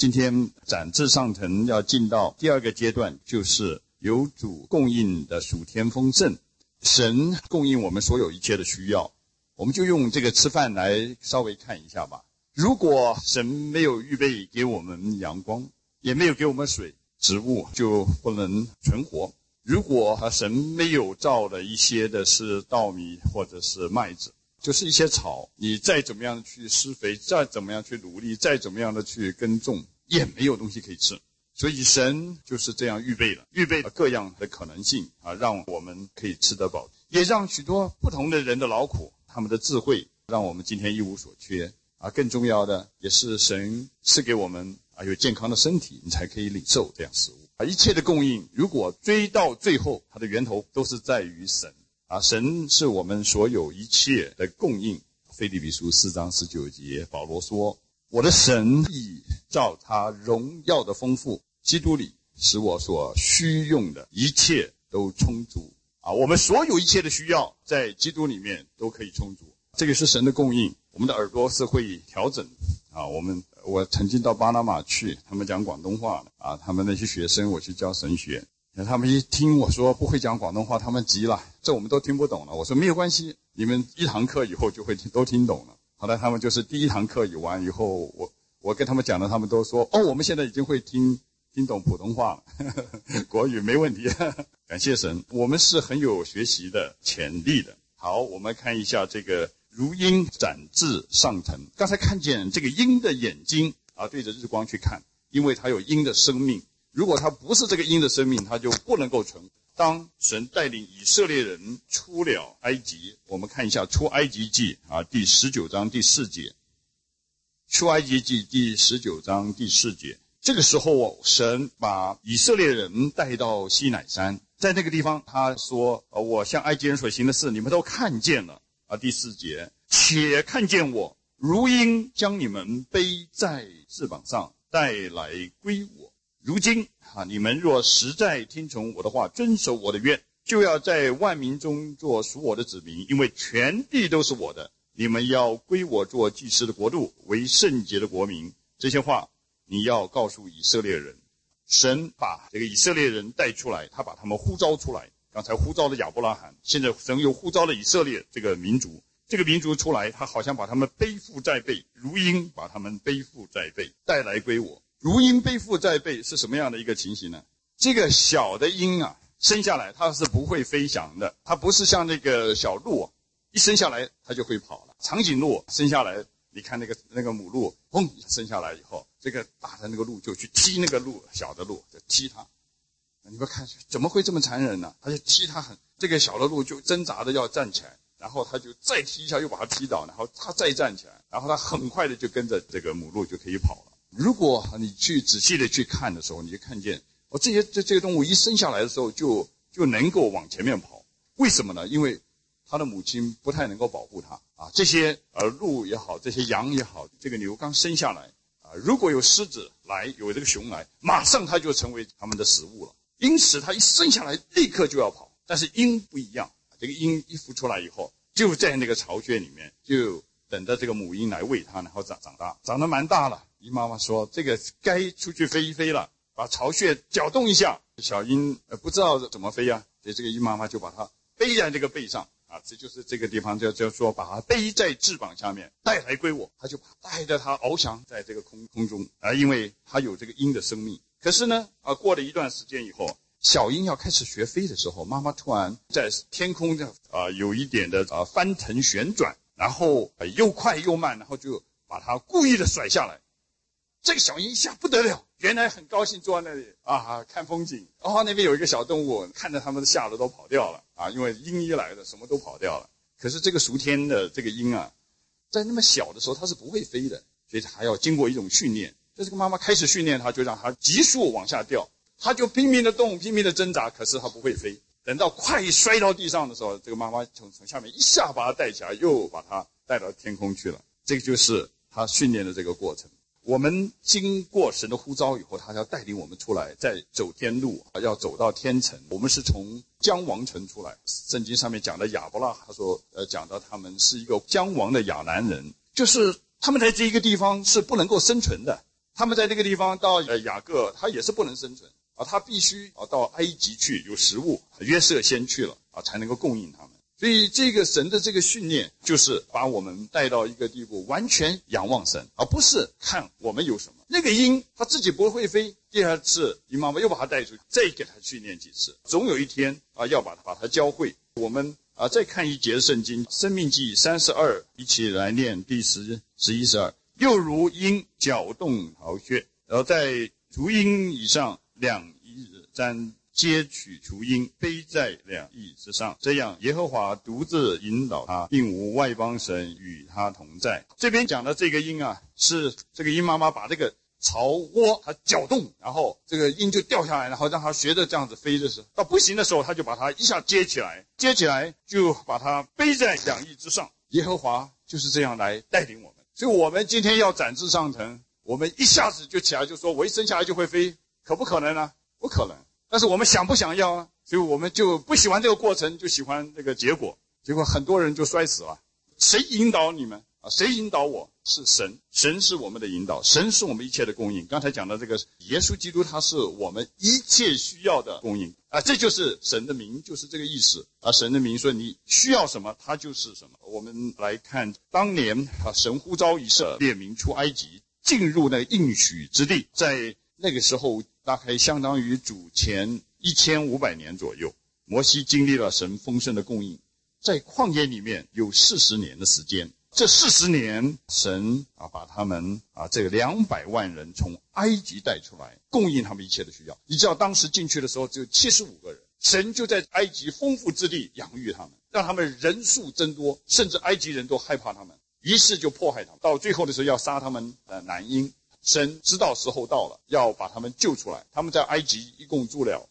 今天展翅上腾要进到第二个阶段，就是由主供应的属天丰盛。神供应我们所有一切的需要，我们就用这个吃饭来稍微看一下吧。如果神没有预备给我们阳光，也没有给我们水，植物就不能存活。如果神没有造的一些的是稻米或者是麦子，就是一些草，你再怎么样去施肥，再怎么样去努力，再怎么样的去耕种，也没有东西可以吃。所以神就是这样预备了各样的可能性让我们可以吃得饱，也让许多不同的人的劳苦，他们的智慧，让我们今天一无所缺更重要的也是神赐给我们有健康的身体，你才可以领受这样食物一切的供应，如果追到最后，它的源头都是在于神神是我们所有一切的供应。腓立比书4章19节，保罗说，我的神必照他荣耀的丰富，基督里使我所需用的一切都充足我们所有一切的需要在基督里面都可以充足，这个是神的供应。我们的耳朵是会调整我曾经到巴拿马去，他们讲广东话他们那些学生我去教神学，他们一听我说不会讲广东话，他们急了，这我们都听不懂了。我说没有关系，你们一堂课以后就会都听懂了。后来他们就是第一堂课完以后，我跟他们讲了，他们都说我们现在已经会听懂普通话了国语没问题感谢神，我们是很有学习的潜力的。好，我们看一下这个如鹰展翅上腾。刚才看见这个鹰的眼睛对着日光去看，因为它有鹰的生命，如果它不是这个鹰的生命，它就不能够存活。当神带领以色列人出了埃及，我们看一下出埃及记第19章第4节。出埃及记第19章第4节，这个时候神把以色列人带到西乃山，在那个地方他说我向埃及人所行的事你们都看见了第4节，且看见我如鹰将你们背在翅膀上带来归我。如今你们若实在听从我的话，遵守我的约，就要在万民中做属我的子民，因为全地都是我的，你们要归我做祭司的国度，为圣洁的国民。这些话你要告诉以色列人。神把这个以色列人带出来，他把他们呼召出来，刚才呼召了亚伯拉罕，现在神又呼召了以色列这个民族。这个民族出来，他好像把他们背负在背，如鹰把他们背负在背，带来归我。如鹰背负在背是什么样的一个情形呢？这个小的鹰生下来它是不会飞翔的，它不是像那个小鹿一生下来它就会跑了。长颈鹿生下来，你看那个母鹿砰生下来以后，这个大的那个鹿就去踢那个鹿，小的鹿就踢它。你们看怎么会这么残忍呢？他就踢它这个小的鹿就挣扎的要站起来，然后他就再踢一下，又把它踢倒，然后他再站起来，然后他很快的就跟着这个母鹿就可以跑了。如果你去仔细的去看的时候，你就看见这个动物一生下来的时候就能够往前面跑。为什么呢？因为它的母亲不太能够保护它这些鹿也好，这些羊也好，这个牛刚生下来如果有狮子来，有这个熊来，马上它就成为它们的食物了。因此它一生下来立刻就要跑。但是鹰不一样，这个鹰一孵出来以后，就在那个巢穴里面，就等着这个母鹰来喂它，然后长大，长得蛮大了。鹰妈妈说这个该出去飞一飞了，把巢穴搅动一下。小鹰不知道怎么飞所以这个鹰妈妈就把它背在这个背上这就是这个地方叫说把它背在翅膀下面带来归我。他就带着它翱翔在这个空中因为它有这个鹰的生命。可是呢过了一段时间以后，小鹰要开始学飞的时候，妈妈突然在天空有一点的翻腾旋转，然后又快又慢，然后就把它故意的甩下来。这个小鹰一下不得了，原来很高兴坐在那里看风景那边有一个小动物，看着他们吓得都跑掉了因为鹰一来了什么都跑掉了。可是这个属天的这个鹰在那么小的时候它是不会飞的，所以它还要经过一种训练。这个妈妈开始训练它，就让它急速往下掉，它就拼命的动，拼命的挣扎，可是它不会飞。等到快摔到地上的时候，这个妈妈从下面一下把它带起来，又把它带到天空去了。这个就是它训练的这个过程。我们经过神的呼召以后，他要带领我们出来，再走天路，要走到天城。我们是从姜王城出来。圣经上面讲的亚伯拉，他说讲到他们是一个姜王的亚兰人，就是他们在这一个地方是不能够生存的， 他们在那个地方到雅各，他也是不能生存啊，他必须到埃及去有食物，约瑟先去了啊，才能够供应他们。所以这个神的这个训练，就是把我们带到一个地步，完全仰望神，而不是看我们有什么。那个鹰它自己不会飞，第二次鹰妈妈又把它带出去，再给它训练几次，总有一天啊，要把它教会。我们再看一节圣经，申命记32，一起来念第10、11、12。又如鹰搅动巢穴，然后在雏鹰以上2翼簪接取雏鹰，背在2翼之上，这样耶和华独自引导他，并无外邦神与他同在。这边讲的这个鹰啊，是这个鹰妈妈把这个巢窝它搅动，然后这个鹰就掉下来，然后让它学着这样子飞的时候，到不行的时候，他就把它一下接起来就把它背在2翼之上。耶和华就是这样来带领我们。所以我们今天要展翅上腾，我们一下子就起来就说我一生下来就会飞，可不可能呢？不可能。但是我们想不想要啊？所以我们就不喜欢这个过程，就喜欢这个结果。结果很多人就摔死了。谁引导你们啊？谁引导我？是神。神是我们的引导，神是我们一切的供应。刚才讲的这个耶稣基督，他是我们一切需要的供应啊，这就是神的名，就是这个意思啊。神的名说你需要什么，他就是什么。我们来看当年啊，神呼召以色列民出埃及，进入那个应许之地，在那个时候大概相当于主前1500年左右，摩西经历了神丰盛的供应，在旷野里面有40年的时间。这40年，神把他们这个200万人从埃及带出来，供应他们一切的需要。你知道当时进去的时候只有75个人，神就在埃及丰富之地养育他们，让他们人数增多，甚至埃及人都害怕他们，于是就迫害他们。到最后的时候要杀他们的男婴。神知道时候到了，要把他们救出来。他们在埃及一共住了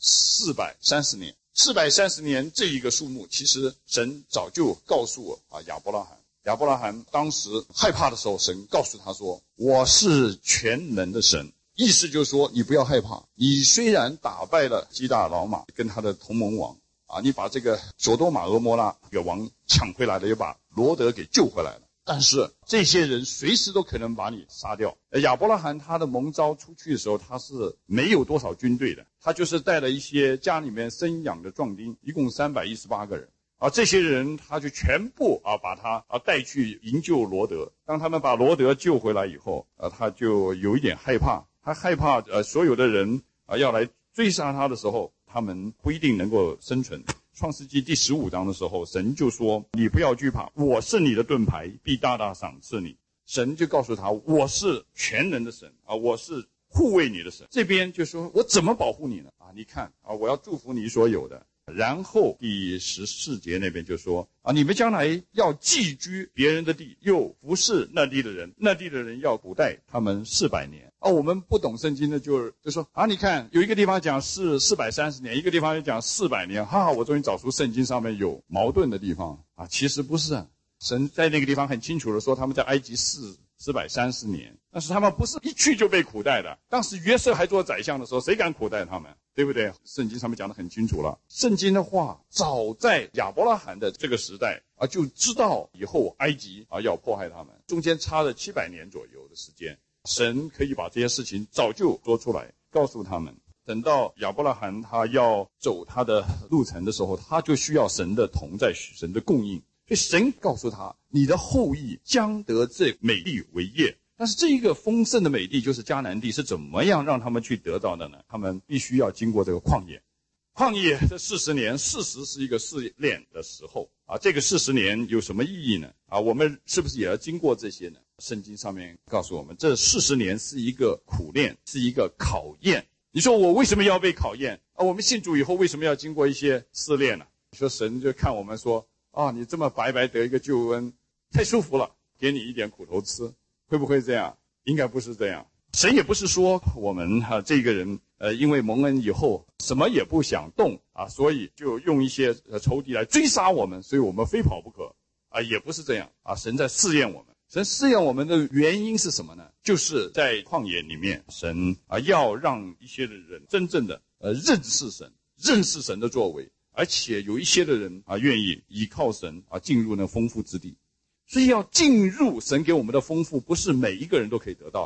430年。430年这一个数目，其实神早就告诉亚伯拉罕。亚伯拉罕当时害怕的时候，神告诉他说：“我是全能的神。”意思就是说，你不要害怕。你虽然打败了基大老马跟他的同盟王你把这个索多玛、俄摩拉这个王抢回来了，又把罗德给救回来了。但是这些人随时都可能把你杀掉。亚伯拉罕他的蒙召出去的时候，他是没有多少军队的，他就是带了一些家里面生养的壮丁，一共318个人。这些人他就全部把他带去营救罗德。当他们把罗德救回来以后，他就有一点害怕，他害怕所有的人要来追杀他的时候，他们不一定能够生存。创世纪第15章的时候，神就说：“你不要惧怕，我是你的盾牌，必大大赏赐你。”神就告诉他：“我是全能的神我是护卫你的神。”这边就说：“我怎么保护你呢？你看我要祝福你所有的。”然后第14节那边就说你们将来要寄居别人的地，又服侍那地的人，那地的人要苦待他们400年。我们不懂圣经的就说你看有一个地方讲是430年，一个地方又讲400年，我终于找出圣经上面有矛盾的地方其实不是神在那个地方很清楚的说，他们在埃及430年，但是他们不是一去就被苦待的。当时约瑟还做宰相的时候，谁敢苦待他们？对不对？圣经上面讲得很清楚了。圣经的话，早在亚伯拉罕的这个时代就知道以后埃及要迫害他们，中间差了700年左右的时间。神可以把这些事情早就说出来，告诉他们。等到亚伯拉罕他要走他的路程的时候，他就需要神的同在，神的供应。所以神告诉他，你的后裔将得这美地为业。但是这一个丰盛的美地就是迦南地，是怎么样让他们去得到的呢？他们必须要经过这个旷野。旷野这40年，40是一个试炼的时候这个40年有什么意义呢？我们是不是也要经过这些呢？圣经上面告诉我们，这40年是一个苦练，是一个考验。你说我为什么要被考验我们信主以后为什么要经过一些试炼呢？说神就看我们说你这么白白得一个救恩，太舒服了，给你一点苦头吃。会不会这样？应该不是这样。神也不是说我们这个人因为蒙恩以后什么也不想动所以就用一些仇敌来追杀我们，所以我们非跑不可也不是这样神在试验我们。神试验我们的原因是什么呢？就是在旷野里面，神要让一些的人真正的认识神，认识神的作为，而且有一些的人愿意依靠神进入那丰富之地。所以要进入神给我们的丰富，不是每一个人都可以得到的。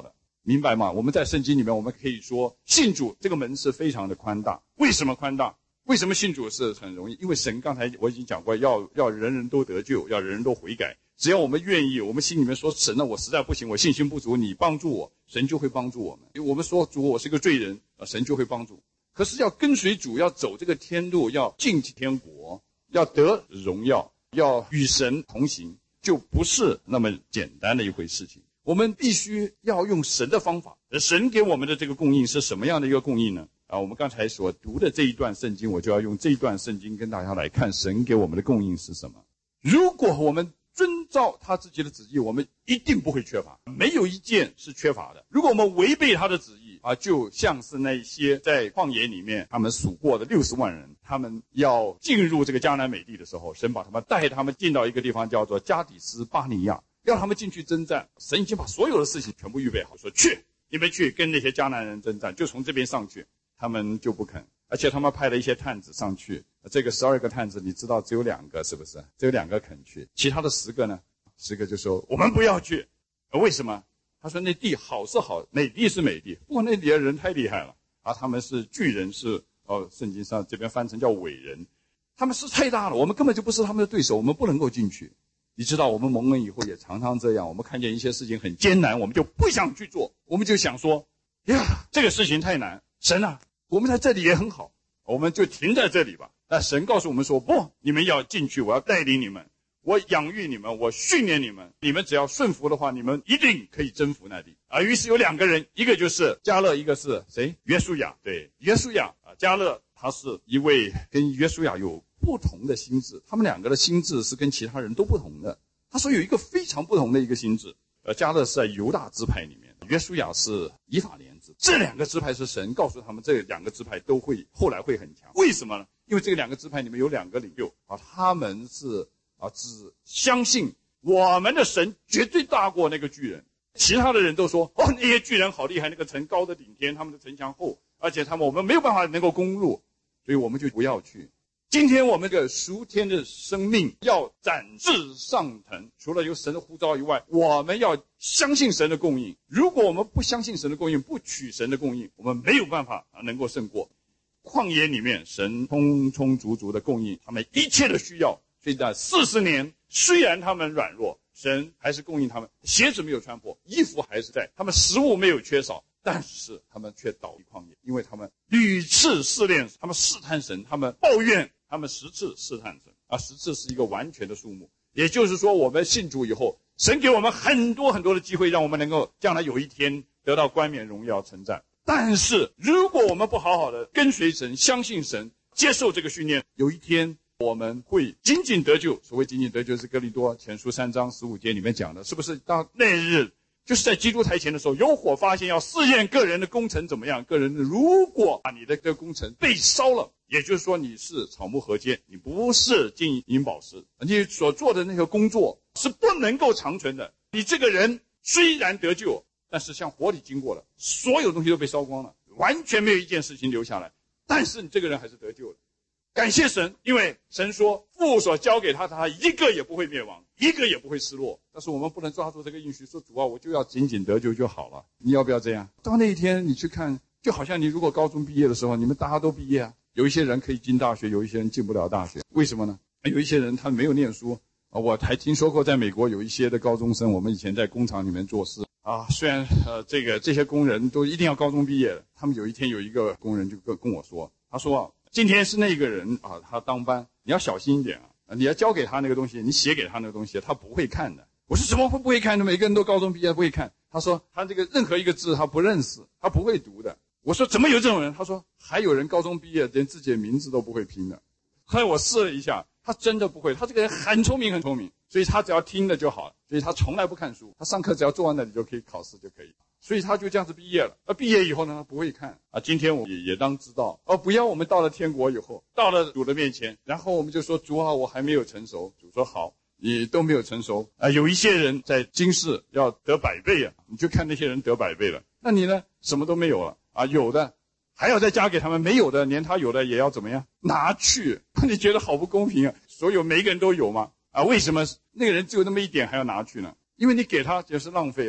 明白吗？我们在圣经里面，我们可以说信主这个门是非常的宽大。为什么宽大？为什么信主是很容易？因为神刚才我已经讲过，要人人都得救，要人人都悔改。只要我们愿意，我们心里面说神啊，我实在不行，我信心不足，你帮助我，神就会帮助我们。因为我们说主，我是个罪人，神就会帮助。可是要跟随主，要走这个天路，要进天国，要得荣耀，要与神同行，就不是那么简单的一回事情。我们必须要用神的方法。神给我们的这个供应是什么样的一个供应呢？我们刚才所读的这一段圣经，我就要用这一段圣经跟大家来看神给我们的供应是什么。如果我们遵照他自己的旨意，我们一定不会缺乏，没有一件是缺乏的。如果我们违背他的旨意就像是那些在旷野里面他们数过的60万人，他们要进入这个迦南美地的时候，神把他们带他们进到一个地方叫做加底斯巴尼亚，要他们进去征战。神已经把所有的事情全部预备好，说去，你们去跟那些迦南人征战，就从这边上去。他们就不肯，而且他们派了一些探子上去，这个12个探子你知道只有2个，是不是？只有2个肯去，其他的10个呢？10个就说我们不要去。为什么？他说那地好是好，美地是美地，不过那里的人太厉害了他们是巨人，是圣经上这边翻成叫伟人，他们是太大了，我们根本就不是他们的对手，我们不能够进去。你知道我们蒙恩以后也常常这样，我们看见一些事情很艰难，我们就不想去做，我们就想说呀，这个事情太难，神啊，我们在这里也很好，我们就停在这里吧。但神告诉我们说，不，你们要进去，我要带领你们，我养育你们，我训练你们，你们只要顺服的话，你们一定可以征服那地。于是有2个人，一个就是迦勒，一个是谁？约书亚。对，约书亚迦勒他是一位跟约书亚有不同的心智，他们2个的心智是跟其他人都不同的。他说有一个非常不同的一个心智，迦勒是在犹大支派里面，约书亚是以法莲支。这2个支派是神告诉他们，这2个支派都会后来会很强。为什么呢？因为这2个支派里面有2个领袖他们是只相信我们的神绝对大过那个巨人。其他的人都说那些巨人好厉害，那个城高的顶天，他们的城墙厚，而且我们没有办法能够攻入，所以我们就不要去。今天我们这个属天的生命要展翅上腾，除了有神的呼召以外，我们要相信神的供应。如果我们不相信神的供应，不取神的供应，我们没有办法能够胜过。旷野里面神充充足足的供应他们一切的需要，所以在40年虽然他们软弱，神还是供应他们，鞋子没有穿破，衣服还是在，他们食物没有缺少，但是他们却倒于旷野，因为他们屡次试炼，他们试探神，他们抱怨，他们10次试探神10次是一个完全的数目。也就是说，我们信主以后，神给我们很多很多的机会，让我们能够将来有一天得到冠冕荣耀称赞。但是如果我们不好好的跟随神，相信神，接受这个训练，有一天我们会仅仅得救。所谓仅仅得救是哥林多前书3章15节里面讲的，是不是？到那日就是在基督台前的时候，有火发现，要试验个人的工程怎么样。个人如果你的这个工程被烧了，也就是说你是草木禾秸，你不是金银宝石，你所做的那个工作是不能够长存的。你这个人虽然得救，但是像火里经过了，所有东西都被烧光了，完全没有一件事情留下来，但是你这个人还是得救了。感谢神，因为神说父所交给他，他一个也不会灭亡，一个也不会失落。但是我们不能抓住这个应许，说主啊，我就要仅仅得救就好了。你要不要这样？到那一天你去看，就好像你如果高中毕业的时候，你们大家都毕业有一些人可以进大学，有一些人进不了大学，为什么呢？有一些人他没有念书我还听说过在美国有一些的高中生，我们以前在工厂里面做事虽然这些工人都一定要高中毕业的，他们有一天有一个工人就跟我说，他说今天是那个人他当班，你要小心一点你要交给他那个东西，你写给他那个东西，他不会看的。我说怎么会不会看的？每个人都高中毕业不会看。他说他这个任何一个字他不认识，他不会读的。我说怎么有这种人？他说还有人高中毕业连自己的名字都不会拼的。后来我试了一下，他真的不会。他这个人很聪明很聪明，所以他只要听了就好了，所以他从来不看书，他上课只要坐在那里就可以考试就可以，所以他就这样子毕业了。毕业以后呢，他不会看今天我们也当知道不要我们到了天国以后，到了主的面前，然后我们就说主啊，我还没有成熟。主说好，你都没有成熟有一些人在今世要得100倍你就看那些人得100倍了，那你呢什么都没有了有的还要再加给他们，没有的连他有的也要怎么样拿去。你觉得好不公平所有每一个人都有吗为什么那个人只有那么一点还要拿去呢？因为你给他就是浪费了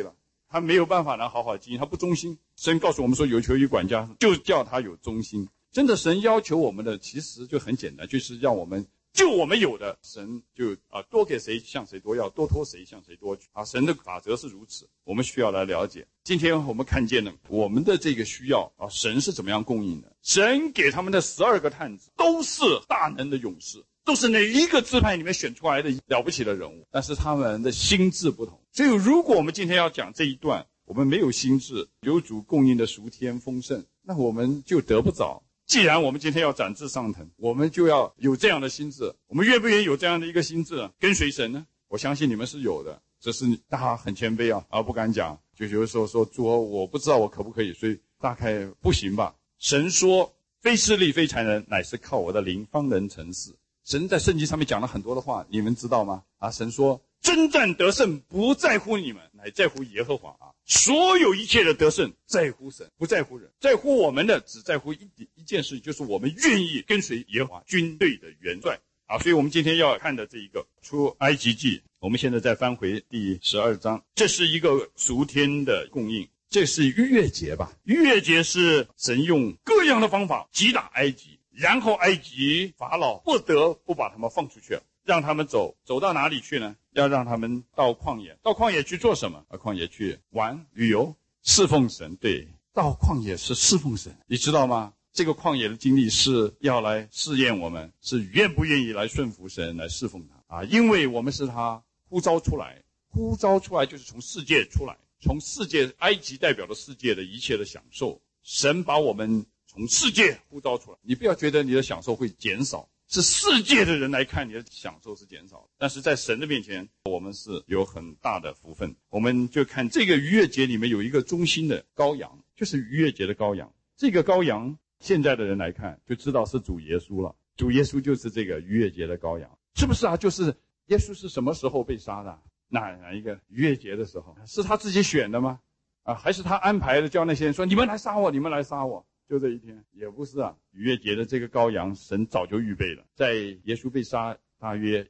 他没有办法能好好经营，他不忠心。神告诉我们说，有求于管家，就叫他有忠心。真的，神要求我们的其实就很简单，就是让我们就我们有的，神就多给谁向谁多要，多托谁向谁多取神的法则是如此，我们需要来了解。今天我们看见了我们的这个需要神是怎么样供应的。神给他们的12个探子都是大能的勇士，都是哪一个支派里面选出来的了不起的人物，但是他们的心智不同。所以如果我们今天要讲这一段，我们没有心智，有主供应的属天丰盛，那我们就得不着。既然我们今天要展翅上腾，我们就要有这样的心智。我们愿不愿意有这样的一个心智跟随神呢？我相信你们是有的，只是大家很谦卑不敢讲。就有的时候说主，我不知道我可不可以，所以大概不行吧。神说非势力非才能，乃是靠我的灵方能成事。神在圣经上面讲了很多的话，你们知道吗？神说征战得胜不在乎你们，乃在乎耶和华所有一切的得胜在乎神，不在乎人。在乎我们的只在乎一件事，就是我们愿意跟随耶和华军队的元帅所以我们今天要看的这一个出埃及记，我们现在再翻回第12章，这是一个属天的供应。这是逾越节吧？逾越节是神用各样的方法击打埃及，然后埃及法老不得不把他们放出去了，让他们走到哪里去呢？要让他们到旷野。到旷野去做什么？旷野去玩旅游侍奉神。对，到旷野是侍奉神，你知道吗？这个旷野的经历是要来试验我们是愿不愿意来顺服神，来侍奉他因为我们是他呼召出来就是从世界出来，从世界，埃及代表了世界的一切的享受，神把我们从世界呼召出来。你不要觉得你的享受会减少，是世界的人来看你的享受是减少，但是在神的面前我们是有很大的福分。我们就看这个逾越节里面有一个中心的羔羊，就是逾越节的羔羊。这个羔羊现在的人来看就知道是主耶稣了，主耶稣就是这个逾越节的羔羊，是不是就是耶稣是什么时候被杀的？哪一个逾越节的时候？是他自己选的吗？还是他安排的，叫那些人说你们来杀我，你们来杀我，就这一天？也不是逾越节的这个羔羊神早就预备了，在耶稣被杀大约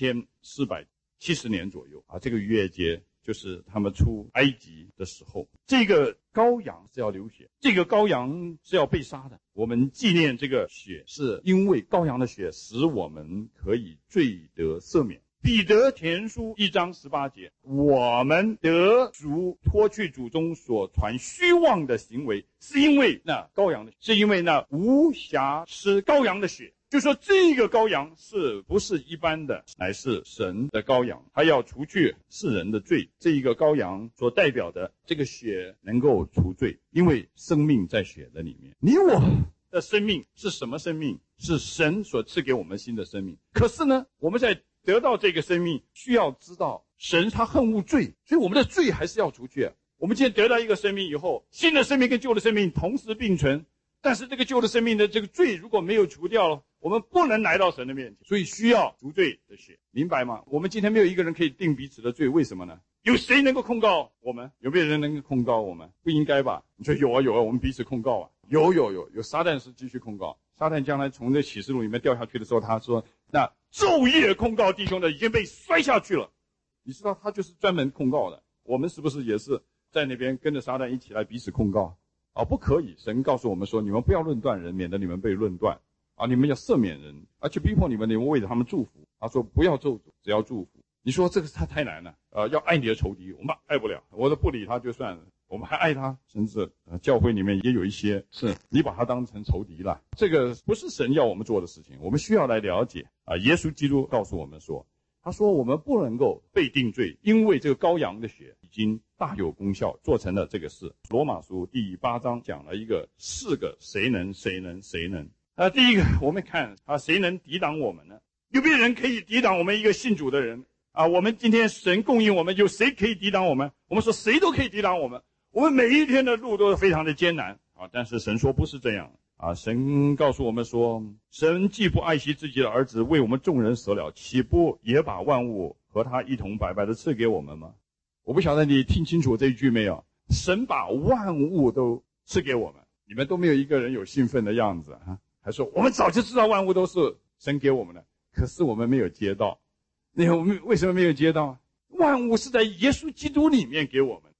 1470年左右这个逾越节就是他们出埃及的时候，这个羔羊是要流血，这个羔羊是要被杀的。我们纪念这个血，是因为羔羊的血使我们可以罪得赦免。彼得前书1章18节，我们得赎脱去祖宗所传虚妄的行为，是因为那羔羊的，是因为那无瑕疵羔羊的血。就说这个羔羊是不是一般的，乃是神的羔羊，他要除去世人的罪。这一个羔羊所代表的这个血能够除罪，因为生命在血的里面。你我的生命是什么生命？是神所赐给我们新的生命。可是呢，我们在得到这个生命需要知道神他恨恶罪，所以我们的罪还是要除去我们今天得到一个生命以后，新的生命跟旧的生命同时并存，但是这个旧的生命的这个罪如果没有除掉了，我们不能来到神的面前，所以需要赎罪的血，明白吗？我们今天没有一个人可以定彼此的罪，为什么呢？有谁能够控告我们？有没有人能够控告我们？不应该吧？你说有我们彼此控告有撒旦是继续控告。撒旦将来从这启示录里面掉下去的时候，他说那昼夜控告弟兄的已经被摔下去了。你知道他就是专门控告的。我们是不是也是在那边跟着撒旦一起来彼此控告不可以。神告诉我们说，你们不要论断人，免得你们被论断你们要赦免人，而且逼迫你们为着他们祝福。他说不要咒诅，只要祝福。你说这个太难了要爱你的仇敌，我们爱不了，我都不理他就算了，我们还爱他，甚至教会里面也有一些是你把他当成仇敌了。这个不是神要我们做的事情，我们需要来了解耶稣基督告诉我们说，他说我们不能够被定罪，因为这个羔羊的血已经大有功效，做成了这个事。罗马书第8章讲了一个4个谁能第一个我们看谁能抵挡我们呢？有没有人可以抵挡我们一个信主的人我们今天神供应我们，有谁可以抵挡我们？我们说谁都可以抵挡我们，我们每一天的路都是非常的艰难但是神说不是这样神告诉我们说，神既不爱惜自己的儿子，为我们众人舍了，岂不也把万物和他一同白白的赐给我们吗？我不晓得你听清楚这一句没有？神把万物都赐给我们，你们都没有一个人有兴奋的样子还说我们早就知道万物都是神给我们的，可是我们没有接到。我们为什么没有接到？万物是在耶稣基督里面给我们，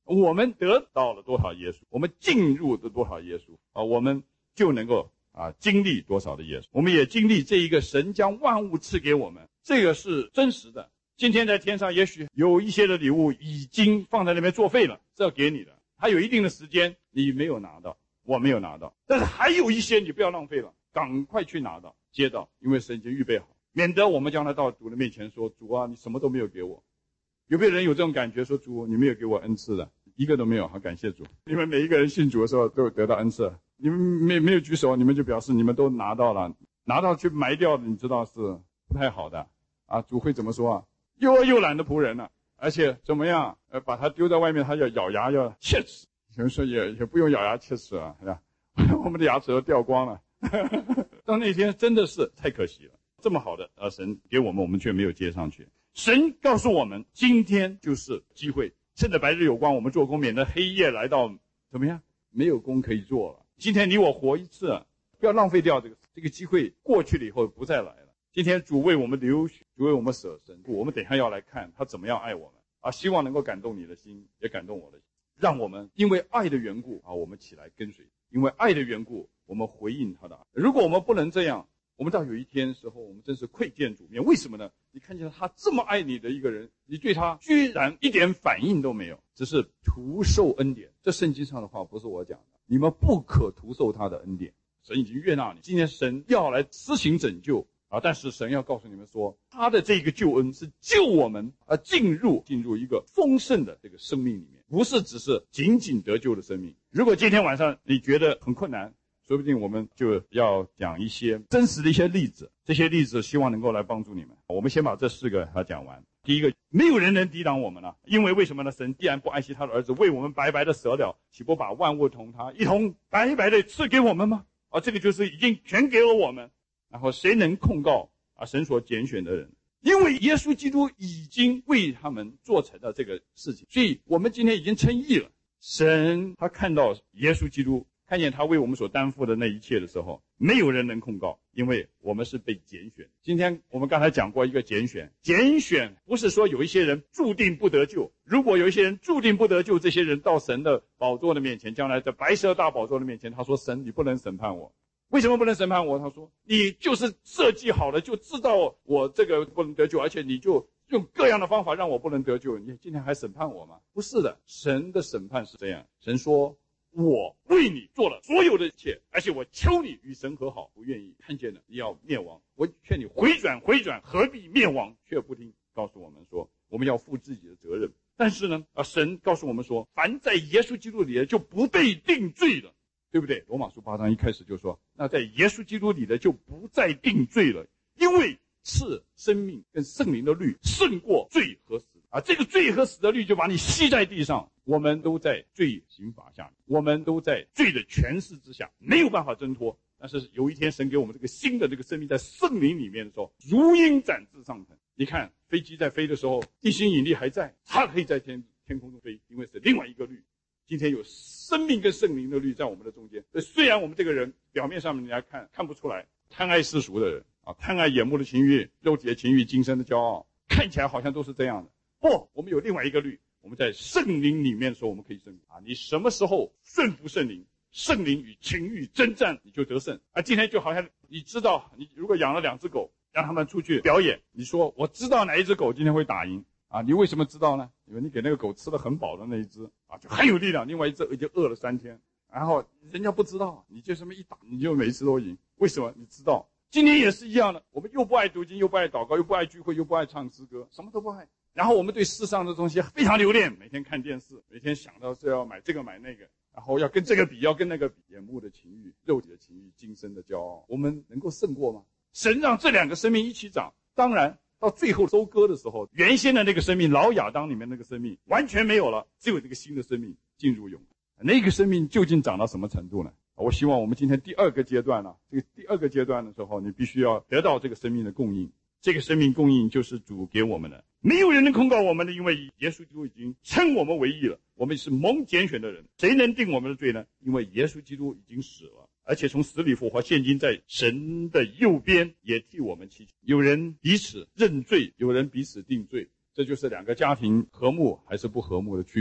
我们得到了多少耶稣，我们进入的多少耶稣我们就能够经历多少的耶稣。我们也经历这一个神将万物赐给我们，这个是真实的。今天在天上也许有一些的礼物已经放在那边作废了，是要给你的，还有一定的时间你没有拿到，我没有拿到，但是还有一些你不要浪费了，赶快去拿到接到，因为神已经预备好，免得我们将来到主的面前说，主啊，你什么都没有给我。有没有人有这种感觉说，主你没有给我恩赐的？一个都没有。好，感谢主。你们每一个人信主的时候都有得到恩赐，你们没有举手，你们就表示你们都拿到了，拿到去埋掉的，你知道是不太好的主会怎么说又饿又懒的仆人而且怎么样把他丢在外面，他要咬牙要切齿。有人说也不用咬牙切齿是吧？我们的牙齿都掉光了。到那天真的是太可惜了，这么好的神给我们，我们却没有接上去。神告诉我们，今天就是机会，趁着白日有光，我们做工，免得黑夜来到，怎么样？没有工可以做了。今天你我活一次，不要浪费掉这个机会，过去了以后不再来了。今天主为我们流血，主为我们舍身，我们等一下要来看他怎么样爱我们希望能够感动你的心，也感动我的心，让我们因为爱的缘故我们起来跟随，因为爱的缘故，我们回应他的爱。如果我们不能这样，我们到有一天的时候，我们真是愧见主面。为什么呢？你看见他这么爱你的一个人，你对他居然一点反应都没有，只是徒受恩典。这圣经上的话不是我讲的，你们不可徒受他的恩典。神已经悦纳你，今天神要来施行拯救但是神要告诉你们说，他的这个救恩是救我们进入一个丰盛的这个生命里面，不是只是仅仅得救的生命。如果今天晚上你觉得很困难，说不定我们就要讲一些真实的一些例子，这些例子希望能够来帮助你们。我们先把这4个讲完。第一个，没有人能抵挡我们了，因为为什么呢？神既然不爱惜他的儿子，为我们白白的舍了，岂不把万物同他一同白白的赐给我们吗？这个就是已经全给了我们。然后谁能控告神所拣选的人？因为耶稣基督已经为他们做成了这个事情，所以我们今天已经称义了。神他看到耶稣基督，看见他为我们所担负的那一切的时候，没有人能控告，因为我们是被拣选。今天我们刚才讲过一个拣选不是说有一些人注定不得救，如果有一些人注定不得救，这些人到神的宝座的面前，将来在白色大宝座的面前，他说，神你不能审判我。为什么不能审判我？他说，你就是设计好了，就知道我这个不能得救，而且你就用各样的方法让我不能得救，你今天还审判我吗？不是的，神的审判是这样，神说，我为你做了所有的一切，而且我求你与神和好，不愿意看见了你要灭亡，我劝你回转，何必灭亡？却不听，告诉我们说我们要负自己的责任。但是呢神告诉我们说，凡在耶稣基督里的就不被定罪了，对不对？罗马书8章一开始就说，那在耶稣基督里的就不再定罪了，因为赐生命跟圣灵的律胜过罪和死这个罪和死的律就把你吸在地上。我们都在罪刑罚下，我们都在罪的权势之下，没有办法挣脱。但是有一天神给我们这个新的这个生命在圣灵里面的时候，如鹰展翅上腾。你看飞机在飞的时候，地心引力还在，它可以在天空中飞，因为是另外一个律。今天有生命跟圣灵的律在我们的中间。虽然我们这个人表面上面你来看不出来，贪爱世俗的人贪爱眼目的情欲、肉体的情欲、今生的骄傲，看起来好像都是这样的。不，我们有另外一个律，我们在圣灵里面的时候，我们可以胜利你什么时候顺服圣灵，圣灵与情欲征战，你就得胜今天就好像你知道，你如果养了2只狗，让他们出去表演，你说我知道哪一只狗今天会打赢你为什么知道呢？因为你给那个狗吃得很饱的那一只就很有力量，另外一只已经饿了3天，然后人家不知道，你就这么一打，你就每一次都赢。为什么？你知道。今天也是一样的，我们又不爱读经，又不爱祷告，又不爱聚会，又不爱唱诗歌，什么都不爱。然后我们对世上的东西非常留恋，每天看电视，每天想到是要买这个买那个，然后要跟这个比，要跟那个比，眼目的情欲、肉体的情欲、今生的骄傲，我们能够胜过吗？神让这2个生命一起长，当然到最后收割的时候，原先的那个生命，老亚当里面那个生命完全没有了，只有这个新的生命进入永恒。那个生命究竟长到什么程度呢？我希望我们今天第2个阶段这个第2个阶段的时候，你必须要得到这个生命的供应。这个生命供应就是主给我们的，没有人能控告我们的，因为耶稣基督已经称我们为义了，我们是蒙拣选的人。谁能定我们的罪呢？因为耶稣基督已经死了，而且从死里复活，现今在神的右边，也替我们祈求。有人彼此认罪，有人彼此定罪，这就是2个家庭和睦还是不和睦的区别。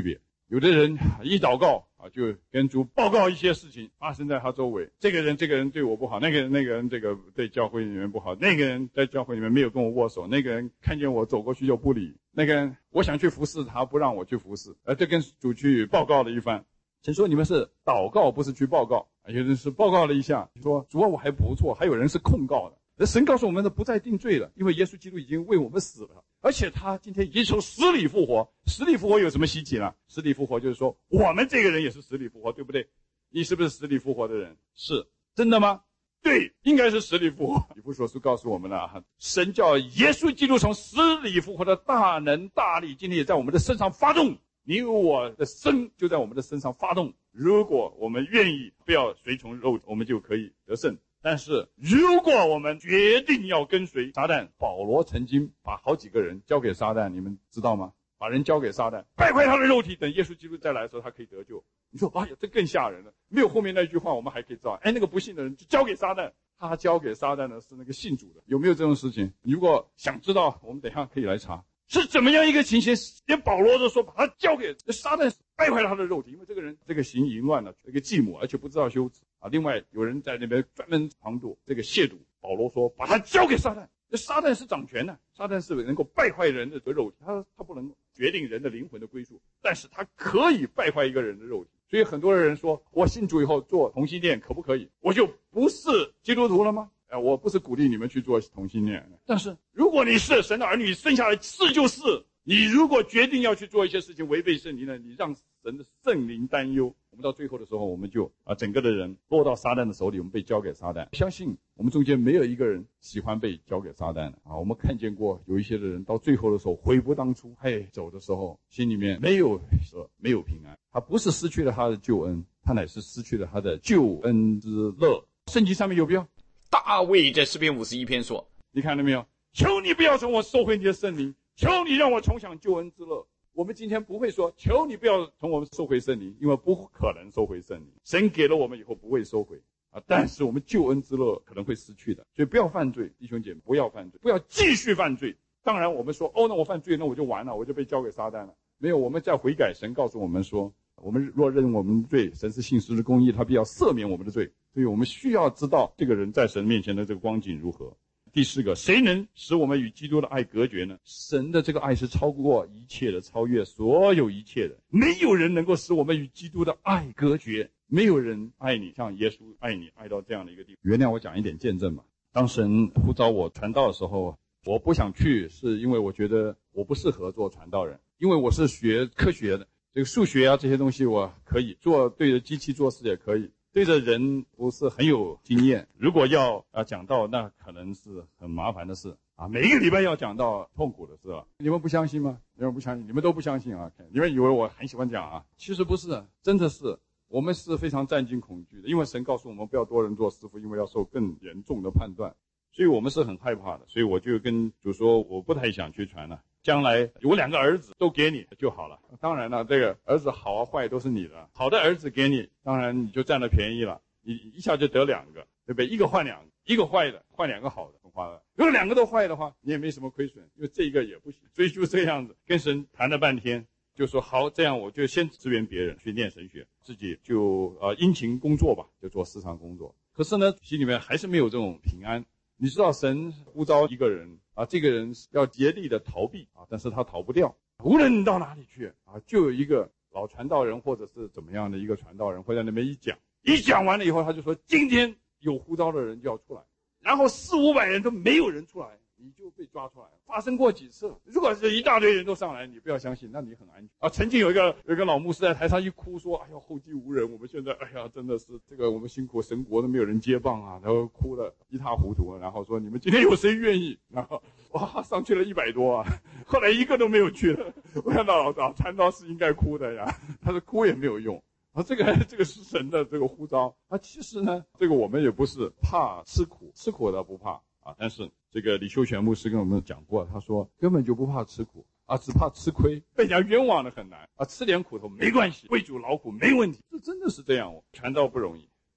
有的人一祷告就跟主报告一些事情发生在他周围，这个人对我不好，那个人这个对教会里面不好，那个人在教会里面没有跟我握手，那个人看见我走过去就不理，那个人我想去服侍他不让我去服侍，这跟主去报告了一番。神说你们是祷告不是去报告，有人是报告了一下说主啊我还不错，还有人是控告的。神告诉我们的不再定罪了，因为耶稣基督已经为我们死了，而且他今天已经从死里复活。死里复活有什么稀奇呢？死里复活就是说我们这个人也是死里复活，对不对？你是不是死里复活的人？是。真的吗？对，应该是死里复活。以弗所书告诉我们了，神叫耶稣基督从死里复活的大能大力今天也在我们的身上发动，你我的生就在我们的身上发动。如果我们愿意不要随从肉，我们就可以得胜。但是如果我们决定要跟随撒旦，保罗曾经把好几个人交给撒旦，你们知道吗？把人交给撒旦，败坏他的肉体，等耶稣基督再来的时候他可以得救。你说哎呀这更吓人了，没有后面那句话我们还可以知道，那个不信的人就交给撒旦，他交给撒旦的是那个信主的。有没有这种事情？如果想知道我们等一下可以来查是怎么样一个情形，连保罗都说把他交给撒旦，败坏他的肉体，因为这个人这个行淫乱了，这个继母，而且不知道羞耻另外有人在那边专门旁度这个亵渎，保罗说把他交给撒旦。撒旦是掌权的，撒旦是能够败坏人的肉体，他不能决定人的灵魂的归宿，但是他可以败坏一个人的肉体。所以很多人说我信主以后做同性恋可不可以，我就不是基督徒了吗？我不是鼓励你们去做同性恋，但是如果你是神的儿女，生下来是就是，你如果决定要去做一些事情违背圣灵呢，你让神的圣灵担忧，我们到最后的时候我们就整个的人落到撒旦的手里，我们被交给撒旦。相信我们中间没有一个人喜欢被交给撒旦的我们看见过有一些的人到最后的时候悔不当初，走的时候心里面没有平安，他不是失去了他的救恩，他乃是失去了他的救恩之乐。圣经上面有没有？ 大卫在诗篇51篇说， 你看到没有？求你不要从我收回你的圣灵，求你让我重享救恩之乐。我们今天不会说求你不要从我们收回圣灵，因为不可能收回圣灵，神给了我们以后不会收回但是我们救恩之乐可能会失去的。所以不要犯罪，弟兄姐妹，不要犯罪，不要继续犯罪。当然我们说那我犯罪，那我就完了，我就被交给撒旦了。没有，我们在悔改，神告诉我们说我们若认我们的罪，神是信实的公义，他必要赦免我们的罪。所以我们需要知道这个人在神面前的这个光景如何。第四个，谁能使我们与基督的爱隔绝呢？神的这个爱是超过一切的，超越所有一切的，没有人能够使我们与基督的爱隔绝。没有人爱你像耶稣爱你，爱到这样的一个地步。原谅我讲一点见证吧。当神呼召我传道的时候，我不想去，是因为我觉得我不适合做传道人，因为我是学科学的，这个数学这些东西我可以做，对着机器做事也可以，对着人不是很有经验。如果要讲道，那可能是很麻烦的事每一个礼拜要讲到痛苦的事了。你们不相信吗？你们不相信，你们都不相信你们以为我很喜欢讲其实不是，真的是我们是非常战惊恐惧的，因为神告诉我们不要多人做师傅，因为要受更严重的判断，所以我们是很害怕的。所以我就跟主说我不太想去传了，将来有2个儿子都给你就好了。当然了，这个儿子好坏都是你的，好的儿子给你，当然你就占了便宜了，你一下就得2个，对不对？一个换2个，一个坏的换2个好的，很划算。如果2个都坏的话，你也没什么亏损，因为这一个也不行。所以就这样子跟神谈了半天，就说好，这样我就先支援别人去念神学，自己就殷勤工作吧，就做市场工作。可是呢，心里面还是没有这种平安。你知道神呼召一个人这个人要竭力的逃避但是他逃不掉，无论到哪里去就有一个老传道人或者是怎么样的一个传道人会在那边一讲完了以后，他就说今天有呼召的人就要出来，然后400-500人都没有人出来，你就被抓出来了。发生过几次，如果是一大堆人都上来，你不要相信，那你很安全曾经有一个老牧师在台上一哭说，哎呀后继无人，我们现在真的是这个我们辛苦，神国都没有人接棒然后哭得一塌糊涂，然后说你们今天有谁愿意，然后上去了100多后来一个都没有去了。我看到老传道是应该哭的呀，他说哭也没有用这个是神的这个呼召其实呢，这个我们也不是怕吃苦，吃苦的不怕但是这个李修全牧师跟我们讲过，他说根本就不怕吃苦只怕吃亏，被人家冤枉的很难吃点苦头没关系，为主劳苦没问题。这真的是这样传道不容易。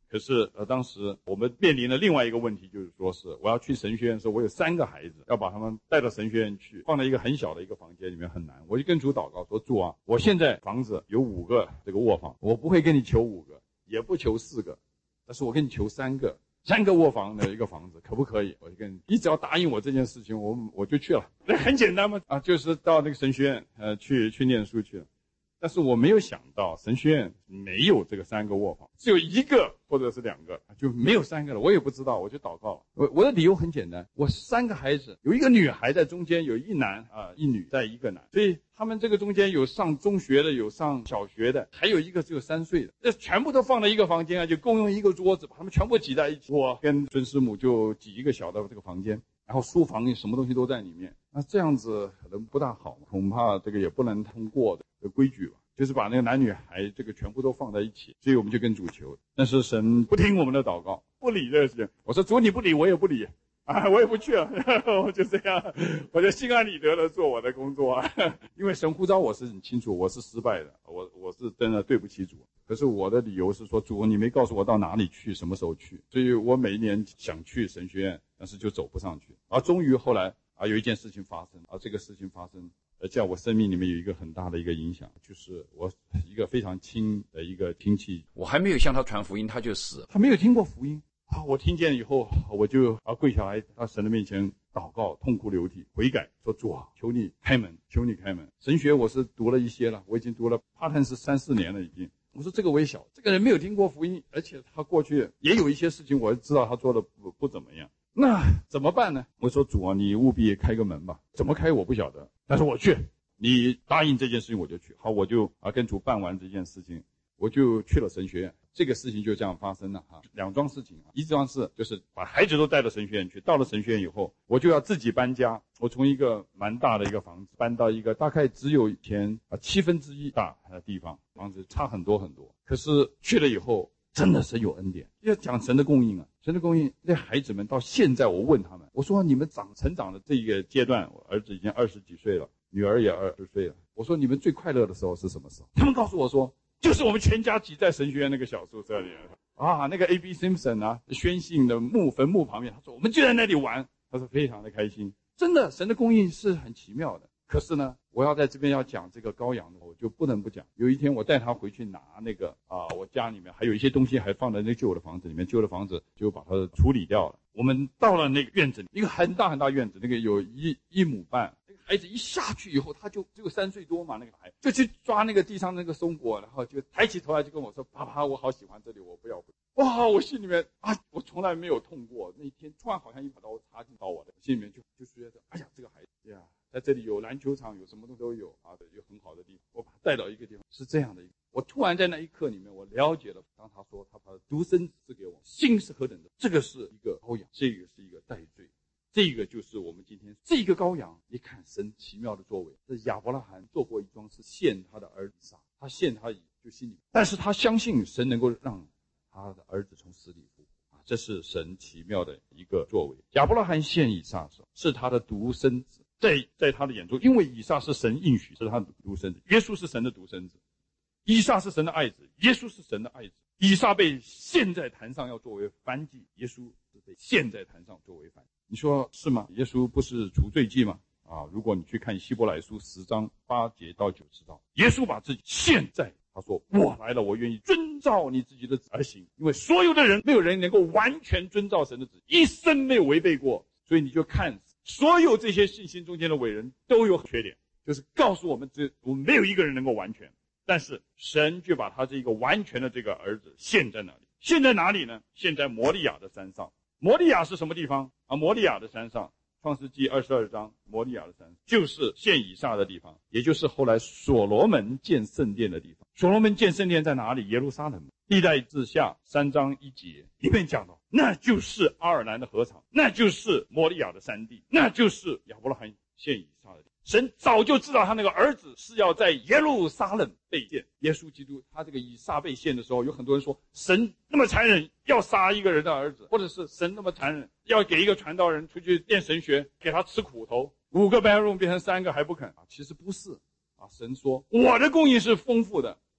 可是当时我们面临的另外一个问题就是说是我要去神学院的时候，我有3个孩子，要把他们带到神学院去，放在一个很小的一个房间里面很难。我就跟主祷告说，主啊，我现在房子有5个这个卧房，我不会跟你求5个，也不求4个，但是我跟你求3个卧房的一个房子，可不可以？我就跟你只要答应我这件事情，我就去了。那很简单嘛，就是到那个神学院去念书去了。但是我没有想到神学院没有这个3个卧房，只有1个或者是2个，就没有3个了。我也不知道，我就祷告了。我的理由很简单，我3个孩子，有一个女孩在中间，有一男一女在一个男，所以他们这个中间有上中学的，有上小学的，还有一个只有3岁的，这全部都放在一个房间就共用一个桌子，把他们全部挤在一起。我跟孙师母就挤一个小的这个房间，然后书房什么东西都在里面。那这样子可能不大好，恐怕这个也不能通过的规矩吧，就是把那个男女孩这个全部都放在一起。所以我们就跟主求，但是神不听我们的祷告，不理这个事情。我说主你不理我也不理我也不去了我就这样，我就心安理得的做我的工作因为神呼召我是很清楚，我是失败的，我是真的对不起主。可是我的理由是说，主你没告诉我到哪里去，什么时候去，所以我每一年想去神学院，但是就走不上去。终于后来有一件事情发生，这个事情发生在我生命里面有一个很大的一个影响，就是我一个非常亲的一个亲戚， 我还没有向他传福音，他就死了。 他没有听过福音我听见以后，我就跪下来到神的面前祷告，痛哭流涕悔改，说主啊，求你开门，求你开门。神学我是读了一些了，我已经读了part-time是3-4年了已经。我说这个微小，这个人没有听过福音，而且他过去也有一些事情我知道他做的不怎么样，那怎么办呢？我说主啊，你务必开个门吧，怎么开我不晓得，但是我去，你答应这件事情我就去。好，我就跟主办完这件事情，我就去了神学院。这个事情就这样发生了2桩事情一桩事就是把孩子都带到神学院去，到了神学院以后，我就要自己搬家。我从一个蛮大的一个房子搬到一个大概只有以前1/7大的地方，房子差很多很多。可是去了以后，真的是有恩典。要讲神的供应神的供应，那孩子们到现在我问他们，我说你们成长的这一个阶段，我儿子已经20几岁了，女儿也20岁了，我说你们最快乐的时候是什么时候？他们告诉我说，就是我们全家挤在神学院那个小宿舍里那个 A.B. Simpson 宣信的坟墓旁边，他说我们就在那里玩，他说非常的开心。真的，神的供应是很奇妙的。可是呢，我要在这边要讲这个羔羊的，我就不能不讲。有一天我带他回去拿那个我家里面还有一些东西还放在那旧的房子里面，旧的房子就把它处理掉了。我们到了那个院子里，一个很大很大院子，那个有1亩半。那个孩子一下去以后，他就只有3岁多嘛，那个孩子就去抓那个地上那个松果，然后就抬起头来就跟我说：“爸爸，我好喜欢这里，我不要回。”哇！我心里面我从来没有痛过。那一天突然好像一把刀插进到我的心里面，就觉得哎呀，这个孩子呀，在这里有篮球场，有什么都有有很好的地方，我把他带到一个地方，是这样的一个。我突然在那一刻里面，我了解了，当他说他把独生子赐给我，心是何等的，这个是一个羔羊，这个是一个代罪。这个就是我们今天这个羔羊，你看神奇妙的作为。这亚伯拉罕做过一桩事，献他的儿子以撒，他献他就心里，但是他相信神能够让他的儿子从死里复活这是神奇妙的一个作为。亚伯拉罕献以撒的时候，是他的独生子，在他的眼中，因为以撒是神应许，是他的独生子，耶稣是神的独生子，以撒是神的爱子，耶稣是神的爱子。以撒被献在坛上要作为燔祭，耶稣是被献在坛上作为燔祭。你说是吗？耶稣不是除罪祭吗？如果你去看希伯来书10章8节到9节，耶稣把自己献在，他说我来了，我愿意遵照你自己的旨而行。因为所有的人，没有人能够完全遵照神的旨，一生没有违背过。所以你就看所有这些信心中间的伟人都有缺点，就是告诉我们我们没有一个人能够完全。但是神就把他这个完全的这个儿子献在哪里？献在哪里呢？献在摩利亚的山上。摩利亚是什么地方摩利亚的山上，创世纪22章，摩利亚的山就是献以撒的地方，也就是后来所罗门建圣殿的地方。所罗门建圣殿在哪里？耶路撒冷。历代志下3章1节里面讲到，那就是阿尔南的禾场，那就是摩利亚的山地，那就是亚伯拉罕献以撒的地方。神早就知道他那个儿子是要在耶路撒冷被献。耶稣基督他这个以撒被献的时候，有很多人说神那么残忍，要杀一个人的儿子，或者是神那么残忍，要给一个传道人出去念神学，给他吃苦头，5个 bedroom 变成3个还不肯其实不是神说我的供应是丰富的，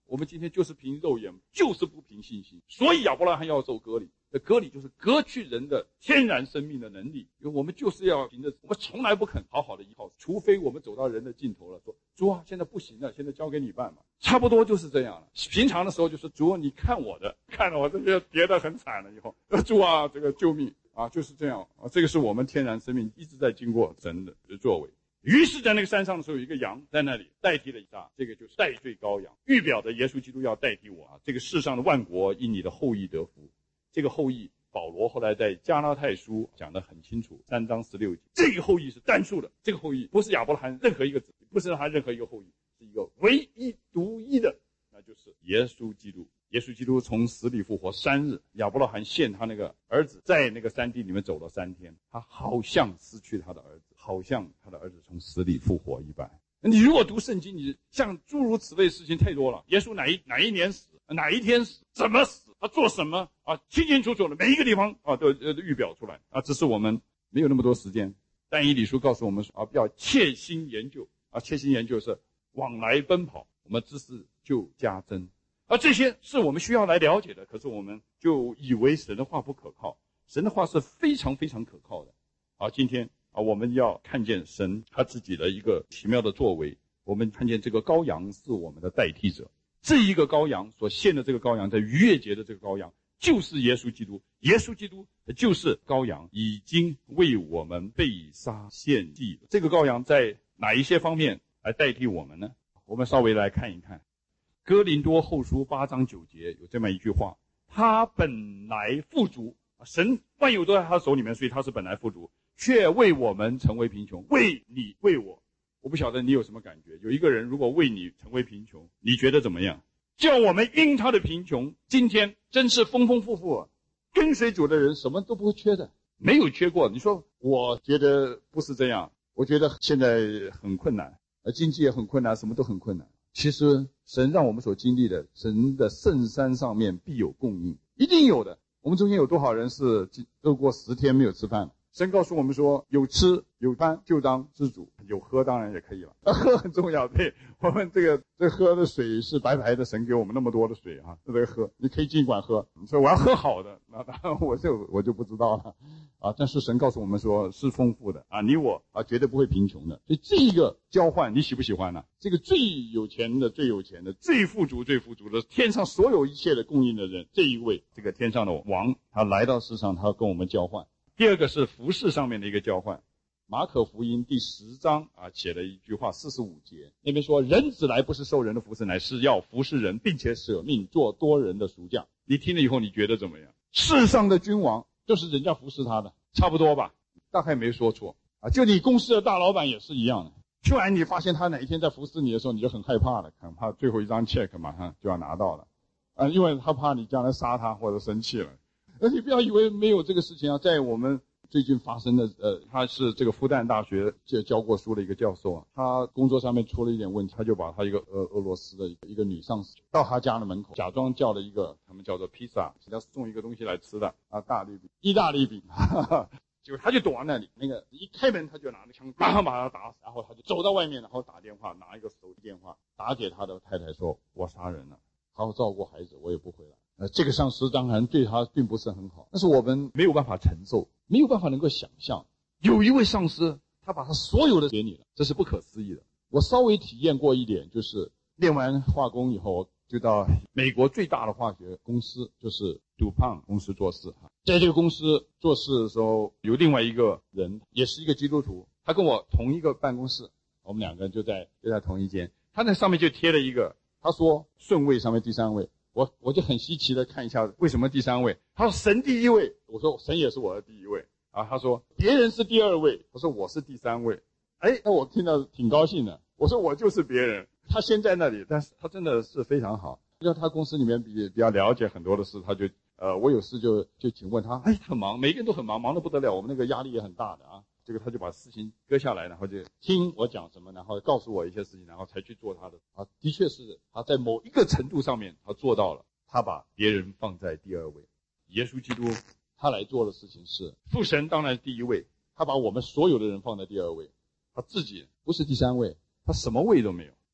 我们今天就是凭肉眼，就是不凭信心。所以亚伯拉罕要受割礼，割礼就是割去人的天然生命的能力，因为我们就是要凭着，我们从来不肯好好的依靠，除非我们走到人的尽头了，说主啊，现在不行了，现在交给你办吧。差不多就是这样了。平常的时候就是主啊，你看我的，看了我这个跌得很惨了以后，主啊，这个救命啊，就是这样啊。这个是我们天然生命一直在经过神的作为。于是在那个山上的时候，有一个羊在那里代替了以撒，这个就是代罪羔羊，预表的耶稣基督要代替我啊！这个世上的万国因你的后裔得福。这个后裔，保罗后来在加拉太书讲得很清楚，3章16节，这个后裔是单数的，这个后裔不是亚伯拉罕任何一个子，不是他任何一个后裔，是一个唯一独一的，那就是耶稣基督。耶稣基督从死里复活3日，亚伯拉罕献他那个儿子，在那个山地里面走了3天，他好像失去他的儿子，好像他的儿子从死里复活一般。你如果读圣经，你像诸如此类事情太多了。耶稣哪一年死，哪一天死，怎么死，他做什么啊，清清楚楚的每一个地方啊都预表出来啊。只是我们没有那么多时间。但以理书告诉我们说啊，要切心研究啊，切心研究是往来奔跑，我们知识就加增。而这些是我们需要来了解的，可是我们就以为神的话不可靠，神的话是非常非常可靠的。好，今天啊，我们要看见神他自己的一个奇妙的作为。我们看见这个羔羊是我们的代替者，这一个羔羊所献的这个羔羊，在逾越节的这个羔羊就是耶稣基督，耶稣基督就是羔羊，已经为我们被杀献祭。这个羔羊在哪一些方面来代替我们呢？我们稍微来看一看。哥林多后书8章9节有这么一句话，他本来富足，神万有都在他手里面，所以他是本来富足，却为我们成为贫穷，为你为我。我不晓得你有什么感觉，有一个人如果为你成为贫穷，你觉得怎么样？叫我们因他的贫穷，今天真是丰丰富富啊！跟随主的人什么都不会缺的，没有缺过。你说我觉得不是这样，我觉得现在很困难，经济也很困难，什么都很困难。其实神让我们所经历的，神的圣山上面必有供应，一定有的。我们中间有多少人是都过10天没有吃饭？神告诉我们说，有吃有穿就当知足，有喝当然也可以了。喝很重要，对，我们这喝的水是白白的，神给我们那么多的水啊，这个喝你可以尽管喝。你说我要喝好的，那当然我就不知道了啊。但是神告诉我们说是丰富的啊，你我啊绝对不会贫穷的。所以这个交换你喜不喜欢呢？这个最有钱的、最富足的天上所有一切的供应的人，这一位这个天上的王，他来到世上，他要跟我们交换。第二个是服事上面的一个交换。马可福音第10章啊写了一句话45节，那边说人子来不是受人的服事，乃是要服事人，并且舍命做多人的赎价。你听了以后你觉得怎么样？世上的君王就是人家服侍他的，差不多吧？大概没说错啊。就你公司的大老板也是一样的，突然你发现他哪一天在服侍你的时候，你就很害怕了，很怕最后一张 check 马上就要拿到了啊，因为他怕你将来杀他或者生气了。而你不要以为没有这个事情啊，在我们最近发生的他是这个复旦大学教过书的一个教授啊，他工作上面出了一点问题，他就把他一个俄罗斯的一个女上司到他家的门口，假装叫了一个他们叫做披萨，要送一个东西来吃的啊，意大利饼，结果他就躲在那里，那个一开门他就拿着枪马上把他打死，然后他就走到外面，然后打电话，拿一个手机电话打给他的太太说，我杀人了，好好照顾孩子，我也不回来。这个上司当然对他并不是很好，但是我们没有办法承受，没有办法能够想象，有一位上司他把他所有的给你了，这是不可思议的。我稍微体验过一点，就是练完化工以后就到美国最大的化学公司，就是杜胖公司做事。在这个公司做事的时候，有另外一个人也是一个基督徒，他跟我同一个办公室，我们两个人就在同一间，他那上面就贴了一个，他说顺位上面第3位，我就很稀奇的看一下为什么第3位，他说神第1位，我说神也是我的第1位啊，他说别人是第2位，他说我是第3位，那我听到挺高兴的，我说我就是别人，他先在那里，但是他真的是非常好，因为他公司里面比较了解很多的事，他就我有事就请问他，很忙，每个人都很忙，忙得不得了，我们那个压力也很大的啊。这个他就把事情搁下来，然后就听我讲什么，然后告诉我一些事情，然后才去做他的啊。的确是他在某一个程度上面他做到了，他把别人放在第2位。耶稣基督他来做的事情是父神当然第1位，他把我们所有的人放在第2位，他自己不是第3位，他什么位都没有。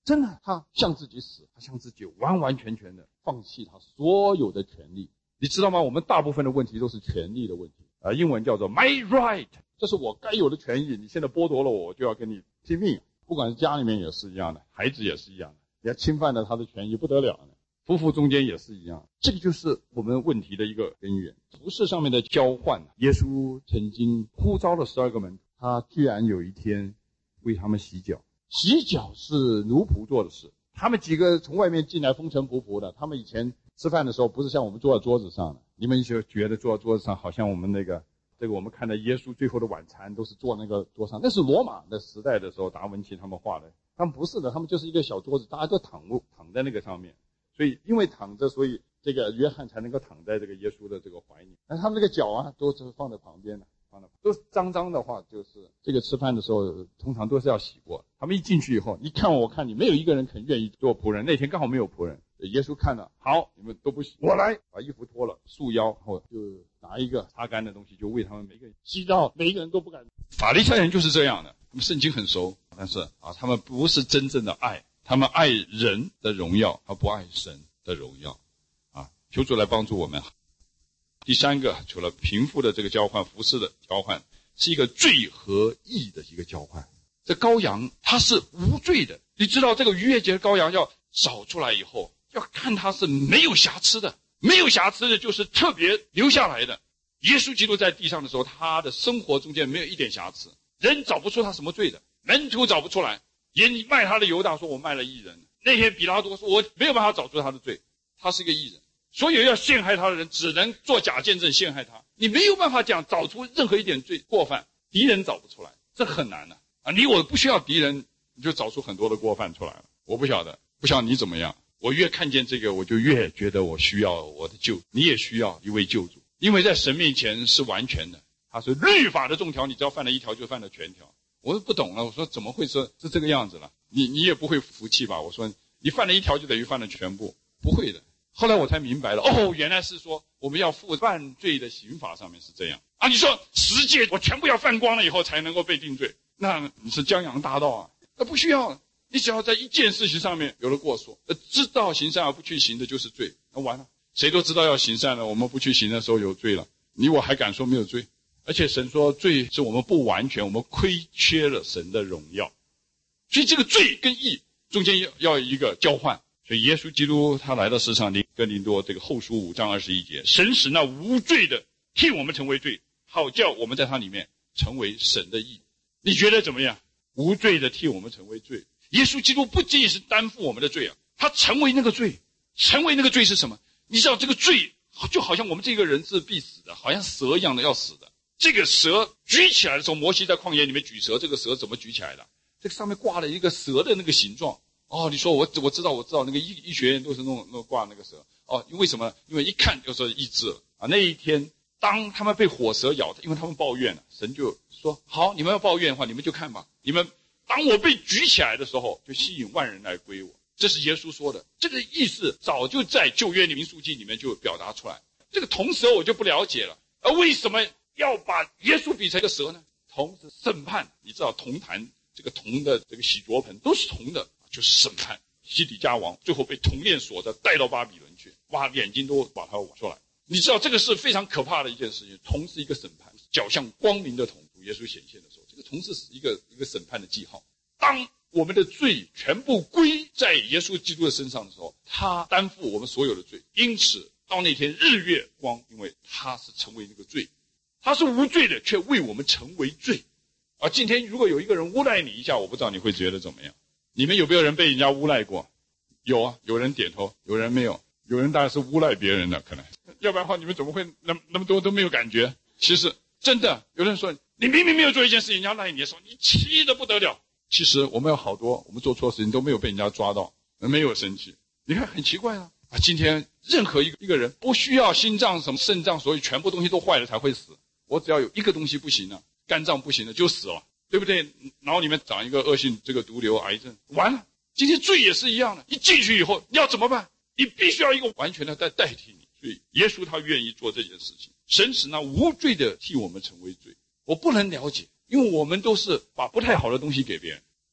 真的，他向自己死，他向自己完完全全的放弃他所有的权利。你知道吗？我们大部分的问题都是权利的问题英文叫做 my right， 这是我该有的权益，你现在剥夺了我，我就要跟你拼命。不管是家里面也是一样的，孩子也是一样的，你要侵犯了他的权益不得了呢。夫妇中间也是一样，这个就是我们问题的一个根源。服事上面的交换，耶稣曾经呼召了12个门徒，他居然有一天为他们洗脚。洗脚是奴仆做的事，他们几个从外面进来风尘仆仆的，他们以前吃饭的时候不是像我们坐在桌子上的，你们就觉得坐在桌子上好像我们这个我们看到耶稣最后的晚餐都是坐那个桌上，那是罗马的时代的时候达文奇他们画的，他们不是的，他们就是一个小桌子，大家都躺在那个上面，所以因为躺着，所以这个约翰才能够躺在这个耶稣的这个怀里。但他们那个脚啊都是放在旁边的，都是脏脏的话，就是这个吃饭的时候通常都是要洗过。他们一进去以后，你看我看你，没有一个人肯愿意做仆人。那天刚好没有仆人，耶稣看了，好，你们都不洗，我来，把衣服脱了，束腰，然后就拿一个擦干的东西，就为他们每个人洗澡，每一个人都不敢。法利赛人就是这样的，他们圣经很熟，但是他们不是真正的爱，他们爱人的荣耀，而不爱神的荣耀。求主来帮助我们。第三个，除了贫富的这个交换，服事的交换，是一个罪和义的一个交换。这羔羊它是无罪的，你知道这个逾越节的羔羊要找出来以后，要看它是没有瑕疵的，没有瑕疵的就是特别留下来的。耶稣基督在地上的时候，他的生活中间没有一点瑕疵，人找不出他什么罪的，门徒找不出来，连卖他的犹大说我卖了义人，那天比拉多说我没有办法找出他的罪，他是一个义人。所有要陷害他的人只能做假见证陷害他，你没有办法找出任何一点罪过犯，敌人找不出来，这很难的你我不需要敌人，你就找出很多的过犯出来了。我不晓得你怎么样，我越看见这个，我就越觉得我需要我的救，你也需要一位救主，因为在神面前是完全的，他是律法的众条，你只要犯了一条就犯了全条。我都不懂了，我说怎么会是这个样子了？你也不会服气吧？我说你犯了一条就等于犯了全部，不会的。后来我才明白了，原来是说我们要负犯罪的刑罚上面是这样你说10诫我全部要犯光了以后才能够被定罪，那你是江洋大盗那不需要，你只要在一件事情上面有了过错，知道行善而不去行的就是罪，那完了，谁都知道要行善了，我们不去行的时候有罪了，你我还敢说没有罪？而且神说罪是我们不完全，我们亏缺了神的荣耀，所以这个罪跟义中间要有一个交换。所以耶稣基督他来到世上，哥林多这个后书5章21节，神使那无罪的替我们成为罪，好叫我们在他里面成为神的义。你觉得怎么样？无罪的替我们成为罪，耶稣基督不仅仅是担负我们的罪他成为那个罪。成为那个罪是什么？你知道这个罪就好像我们这个人是必死的，好像蛇一样的要死的。这个蛇举起来的时候，摩西在旷野里面举蛇，这个蛇怎么举起来的？这个上面挂了一个蛇的那个形状。你说我知道那个医学院都是弄挂那个蛇因为什么？因为一看就是医治了那一天当他们被火蛇咬，因为他们抱怨了，神就说好，你们要抱怨的话，你们就看吧，你们当我被举起来的时候，就吸引万人来归我。这是耶稣说的，这个意思早就在旧约民数记里面就表达出来。这个铜蛇我就不了解了，为什么要把耶稣比成一个蛇呢？铜是审判，你知道铜坛这个铜的这个洗濯盆都是铜的，就是审判。西底家王最后被铜链锁着带到巴比伦去，挖眼睛都把它挖出来。你知道这个是非常可怕的一件事情，铜是一个审判，脚像光明的铜。主耶稣显现的时候，这个铜是一个审判的记号。当我们的罪全部归在耶稣基督的身上的时候，他担负我们所有的罪，因此到那天日月光，因为他是成为那个罪，他是无罪的，却为我们成为罪。今天如果有一个人诬赖你一下，我不知道你会觉得怎么样。你们有没有人被人家诬赖过？有啊，有人点头，有人没有，有人当然是诬赖别人的，可能要不然的话你们怎么会那么多都没有感觉？其实真的有人说你明明没有做一件事情，人家赖你的时候，你气得不得了。其实我们有好多我们做错事情都没有被人家抓到，没有生气。你看很奇怪今天任何一个人不需要心脏什么肾脏，所以全部东西都坏了才会死。我只要有一个东西不行了，肝脏不行了就死了，对不对？脑里面长一个恶性这个毒瘤癌症，完了。今天罪也是一样的，一进去以后你要怎么办？你必须要一个完全的代替你。所以耶稣他愿意做这件事情，神使那无罪的替我们成为罪。我不能了解，因为我们都是把不太好的东西给别人，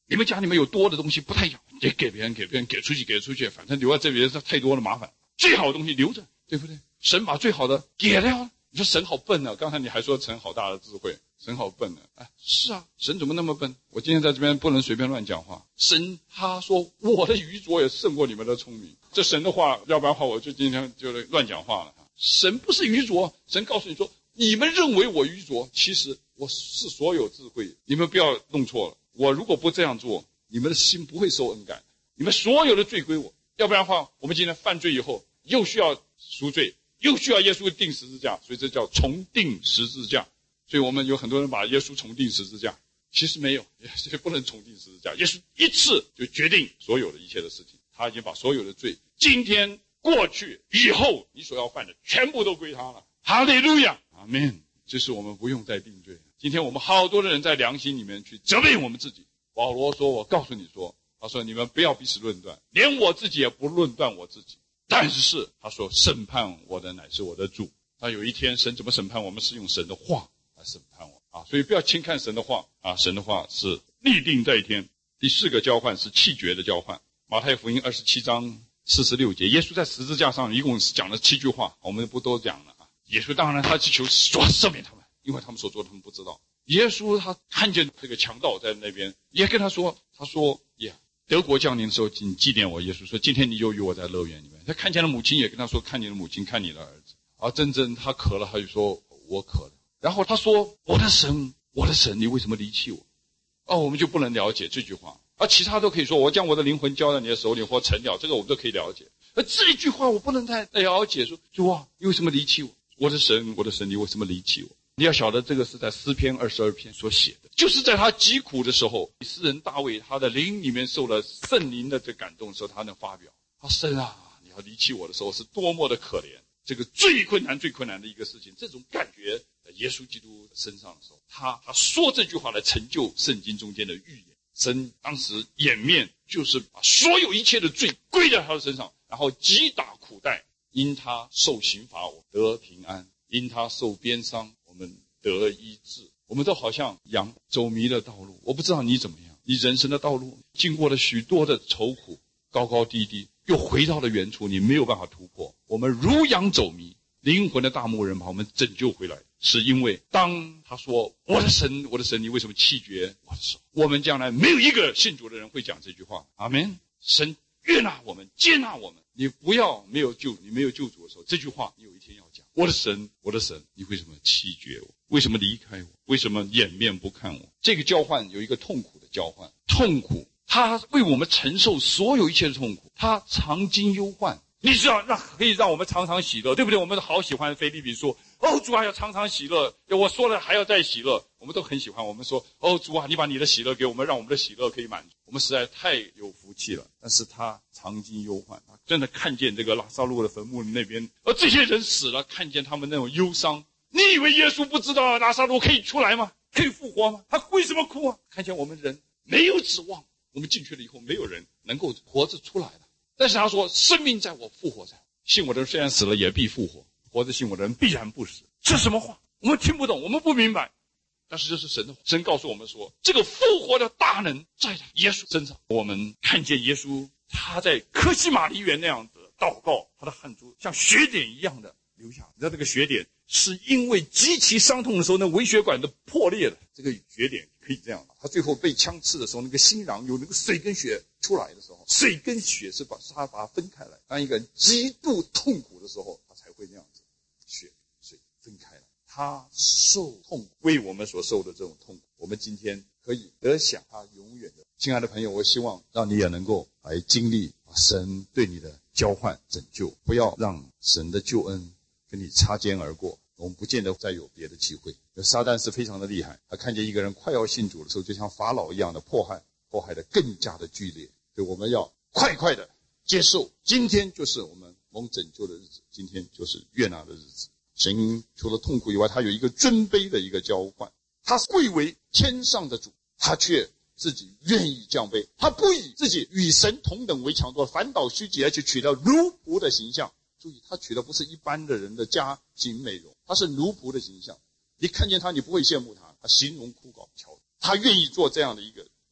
你们家里面有多的东西不太要，也给别人，给出去，反正留在这边太多了麻烦。最好的东西留着，对不对？神把最好的给了。你说神好笨啊，刚才你还说神好大的智慧，神好笨啊。是啊，神怎么那么笨？我今天在这边不能随便乱讲话。神他说我的愚拙也胜过你们的聪明，这神的话，要不然的话我就今天就乱讲话了。神不是愚拙，神告诉你说，你们认为我愚拙，其实我是所有智慧，你们不要弄错了。我如果不这样做，你们的心不会受恩感，你们所有的罪归我。要不然的话，我们今天犯罪以后又需要赎罪，又需要耶稣钉十字架，所以这叫重钉十字架。所以我们有很多人把耶稣重钉十字架，其实没有，耶稣不能重钉十字架。耶稣一次就决定所有的一切的事情，他已经把所有的罪，今天、过去、以后你所要犯的全部都归他了。哈利路亚，阿们。这是我们不用再定罪。今天我们好多的人在良心里面去责备我们自己。保罗说，我告诉你说，他说你们不要彼此论断，连我自己也不论断我自己。但是他说审判我的乃是我的主。那有一天神怎么审判我们，是用神的话来审判我啊！所以不要轻看神的话啊，神的话是立定在天。第四个交换是气绝的交换。马太福音27章46节，耶稣在十字架上一共讲了7句话，我们不都讲了啊。耶稣当然他去求说赦免他们，因为他们所做的他们不知道。耶稣他看见这个强盗在那边，也跟他说，他说德国降临的时候，请纪念我。耶稣说，今天你就与我在乐园里面。他看见了母亲，也跟他说，看你的母亲，看你的儿子。而真正他渴了，他就说我渴了。然后他说，我的神，我的神，你为什么离弃我？我们就不能了解这句话。而其他都可以说，我将我的灵魂交在你的手里或成了，这个我们都可以了解。而这一句话我不能太了解，说主啊，你为什么离弃我？我的神，我的神，你为什么离弃我？你要晓得，这个是在诗篇22篇所写的，就是在他疾苦的时候，诗人大卫他的灵里面受了圣灵的这感动的时候，他能发表，他神啊，你要离弃我的时候是多么的可怜。这个最困难的一个事情，这种感觉在耶稣基督身上的时候，他说这句话来成就圣经中间的预言。神当时掩面就是把所有一切的罪归在他的身上，然后击打苦待，因他受刑罚我得平安，因他受鞭伤我们得医治。我们都好像羊走迷了道路，我不知道你怎么样，你人生的道路经过了许多的愁苦，高高低低，又回到了原处，你没有办法突破。我们如羊走迷，灵魂的大牧人把我们拯救回来，是因为当他说我的神，我的神，你为什么弃绝我的时候，我们将来没有一个信主的人会讲这句话。阿们。神悦纳我们，接纳我们。你不要你没有救主的时候，这句话你有一天要讲，我的神，我的神，你为什么弃绝我？为什么离开我？为什么掩面不看我？这个交换有一个痛苦的交换，痛苦他为我们承受所有一切的痛苦，他常经忧患。你知道可以让我们常常喜乐，对不对？我们好喜欢腓立比说，主啊，要常常喜乐，我说了还要再喜乐，我们都很喜欢。我们说，主啊，你把你的喜乐给我们，让我们的喜乐可以满足。我们实在太有福气了。但是他常经忧患，他真的看见这个拉撒路的坟墓那边，这些人死了，看见他们那种忧伤。你以为耶稣不知道拉撒路可以出来吗？可以复活吗？他为什么哭啊？看见我们人没有指望，我们进去了以后，没有人能够活着出来的。但是他说，生命在我，复活在我，信我的人虽然死了也必复活，活着信我的人必然不死。这什么话？我们听不懂，我们不明白。但是这是神的话，神告诉我们说，这个复活的大能在耶稣身上。我们看见耶稣他在客西马尼园那样子祷告，他的汗珠像血点一样的流下。你知道这个血点是因为极其伤痛的时候，那微血管的破裂了，这个血点可以这样。他最后被枪刺的时候，那个心囊有那个水跟血出来的时候，水跟血是把它分开来。当一个人极度痛苦的时候，他才会那样子，血水分开来。他受痛苦，为我们所受的这种痛苦，我们今天可以得享他永远的。亲爱的朋友，我希望让你也能够来经历神对你的交换拯救，不要让神的救恩跟你擦肩而过。我们不见得再有别的机会。撒旦是非常的厉害，他看见一个人快要信主的时候，就像法老一样的迫害的更加的剧烈。所以我们要快快的接受，今天就是我们蒙拯救的日子，今天就是悦纳的日子。神除了痛苦以外，他有一个尊卑的一个交换。他贵为天上的主，他却自己愿意降卑，他不以自己与神同等为强夺，反倒虚己，而且取了奴仆的形象。注意，他取的不是一般的人的家境美容，他是奴仆的形象。你看见他，你不会羡慕他，他形容枯槁，他愿意做这样的一个人，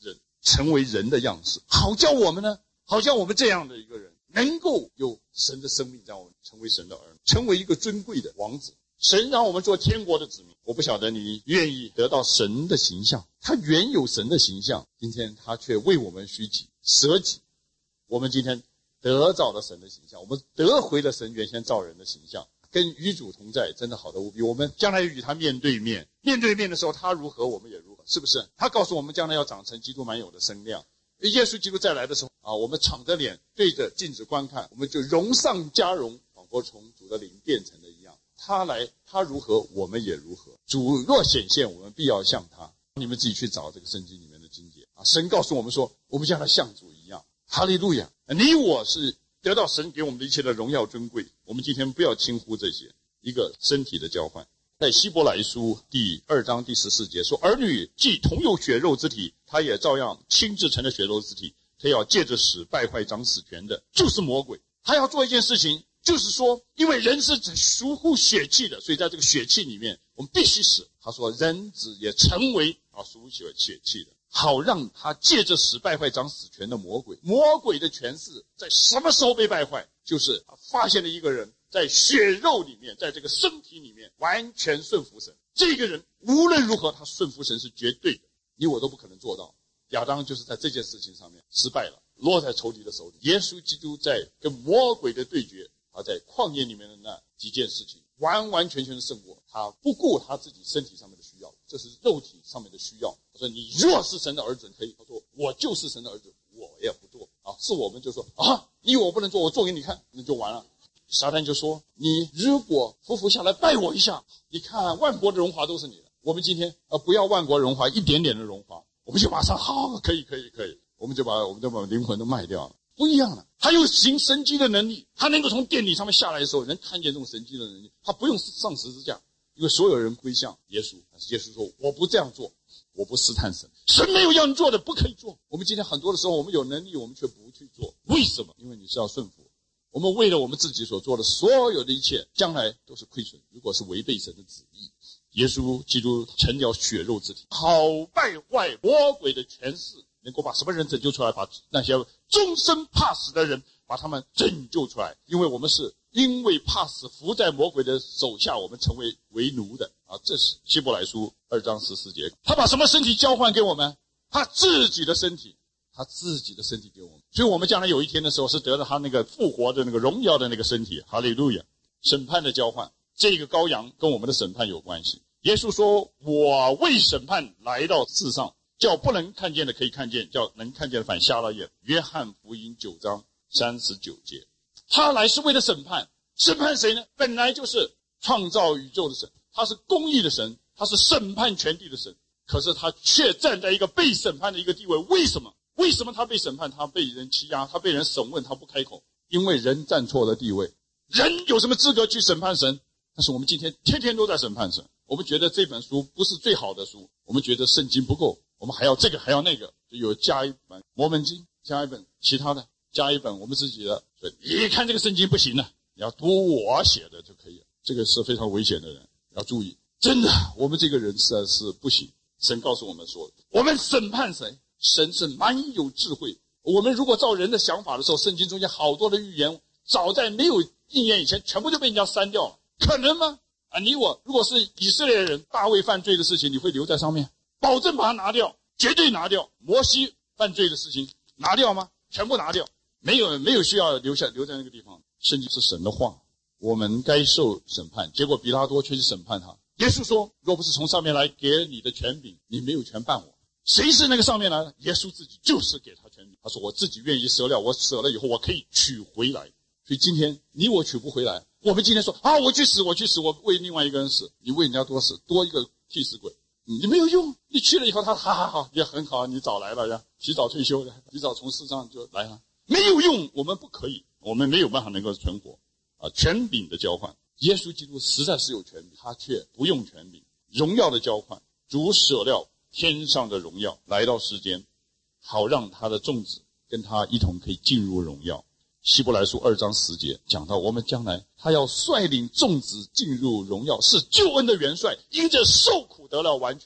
成为人的样式，好叫我们呢，好叫我们这样的一个人能够有神的生命在我们，成为神的儿女，成为一个尊贵的王子。神让我们做天国的子民，我不晓得你愿意得到神的形象，他原有神的形象，今天他却为我们虚己舍己，我们今天得到了神的形象，我们得回了神原先造人的形象，跟与主同在，真的好得无比。我们将来与他面对面，面对面的时候，他如何我们也如何，是不是？他告诉我们将来要长成基督满有的身量。耶稣基督再来的时候我们敞着脸对着镜子观看，我们就荣上加荣，仿佛从主的灵变成的一样。他来，他如何我们也如何。主若显现，我们必要像他。你们自己去找这个圣经里面的经节神告诉我们说，我们将来像主一样。哈利路亚！你我是得到神给我们的一切的荣耀尊贵，我们今天不要轻忽这些，一个身体的交换。在希伯来书第2章第14节说，儿女既同有血肉之体，他也照样亲自成了血肉之体，他要借着死败坏掌死权的，就是魔鬼。他要做一件事情，就是说因为人是属乎血气的，所以在这个血气里面我们必须死。他说人子也成为属乎血气的，好让他借着死败坏掌死权的魔鬼。魔鬼的权势在什么时候被败坏？就是发现了一个人在血肉里面，在这个身体里面完全顺服神。这个人无论如何他顺服神是绝对的，你我都不可能做到。亚当就是在这件事情上面失败了，落在仇敌的手里。耶稣基督在跟魔鬼的对决，他在旷野里面的那几件事情完完全全的胜过，他不顾他自己身体上面的需要，这是肉体上面的需要。他说你若是神的儿子可以，他说我就是神的儿子，我也不做是我们就说你我不能做，我做给你看，那就完了。撒旦就说你如果匍匐下来拜我一下，你看万国的荣华都是你的。我们今天不要万国荣华，一点点的荣华，我们就马上好可以，我们就把灵魂都卖掉了。不一样了，他有行神迹的能力，他能够从殿顶上面下来的时候，人看见这种神迹的能力，他不用上十字架，因为所有人归向耶稣。但是耶稣说我不这样做，我不试探神，神没有要你做的不可以做。我们今天很多的时候我们有能力，我们却不去做，为什么？因为你是要顺服。我们为了我们自己所做的所有的一切，将来都是亏损，如果是违背神的旨意。耶稣基督成了血肉之体，好败坏魔鬼的权势，能够把什么人拯救出来？把那些终身怕死的人把他们拯救出来。因为我们是因为怕死伏在魔鬼的手下，我们成为奴的这是希伯来书2章14节。他把什么身体交换给我们？他自己的身体，给我们。所以我们将来有一天的时候是得到他那个复活的那个荣耀的那个身体。哈利路亚！审判的交换，这个羔羊跟我们的审判有关系。耶稣说我为审判来到世上，叫不能看见的可以看见，叫能看见的反瞎了眼。约翰福音9章39节。他来是为了审判。审判谁呢？本来就是创造宇宙的神，他是公义的神，他是审判全地的神。可是他却站在一个被审判的一个地位。为什么他被审判？他被人欺压，他被人审问，他不开口。因为人站错了地位。人有什么资格去审判神？但是我们今天天天都在审判神。我们觉得这本书不是最好的书，我们觉得圣经不够，我们还要这个还要那个，就有加一本摩门经，加一本其他的，加一本我们自己的。所以你看这个圣经不行了，你要读我写的就可以了。这个是非常危险的人，要注意。真的，我们这个人实在是不行。神告诉我们说，我们审判谁？神是蛮有智慧。我们如果照人的想法的时候，圣经中间好多的预言早在没有应验以前全部就被人家删掉了，可能吗？你我如果是以色列人，大卫犯罪的事情你会留在上面？保证把它拿掉，绝对拿掉。摩西犯罪的事情拿掉吗？全部拿掉，没有需要留在那个地方。圣经是神的话，我们该受审判，结果比拉多却去审判他。耶稣说若不是从上面来给你的权柄，你没有权办我。谁是那个上面来的？耶稣自己就是给他权柄。他说我自己愿意舍了，我舍了以后我可以取回来。所以今天你我取不回来。我们今天说我去死，我为另外一个人死，你为人家多死，多一个替死鬼，你没有用。你去了以后他好也很好，你早来了呀，提早退休了，提早从世上就来了，没有用。我们不可以，我们没有办法能够存活权柄的交换。耶稣基督实在是有权柄，他却不用权柄。荣耀的交换，主舍了天上的荣耀来到世间，好让他的众子跟他一同可以进入荣耀。希伯来书2章10节讲到，我们将来他要率领众子进入荣耀，是救恩的元帅，因着受苦得了完全，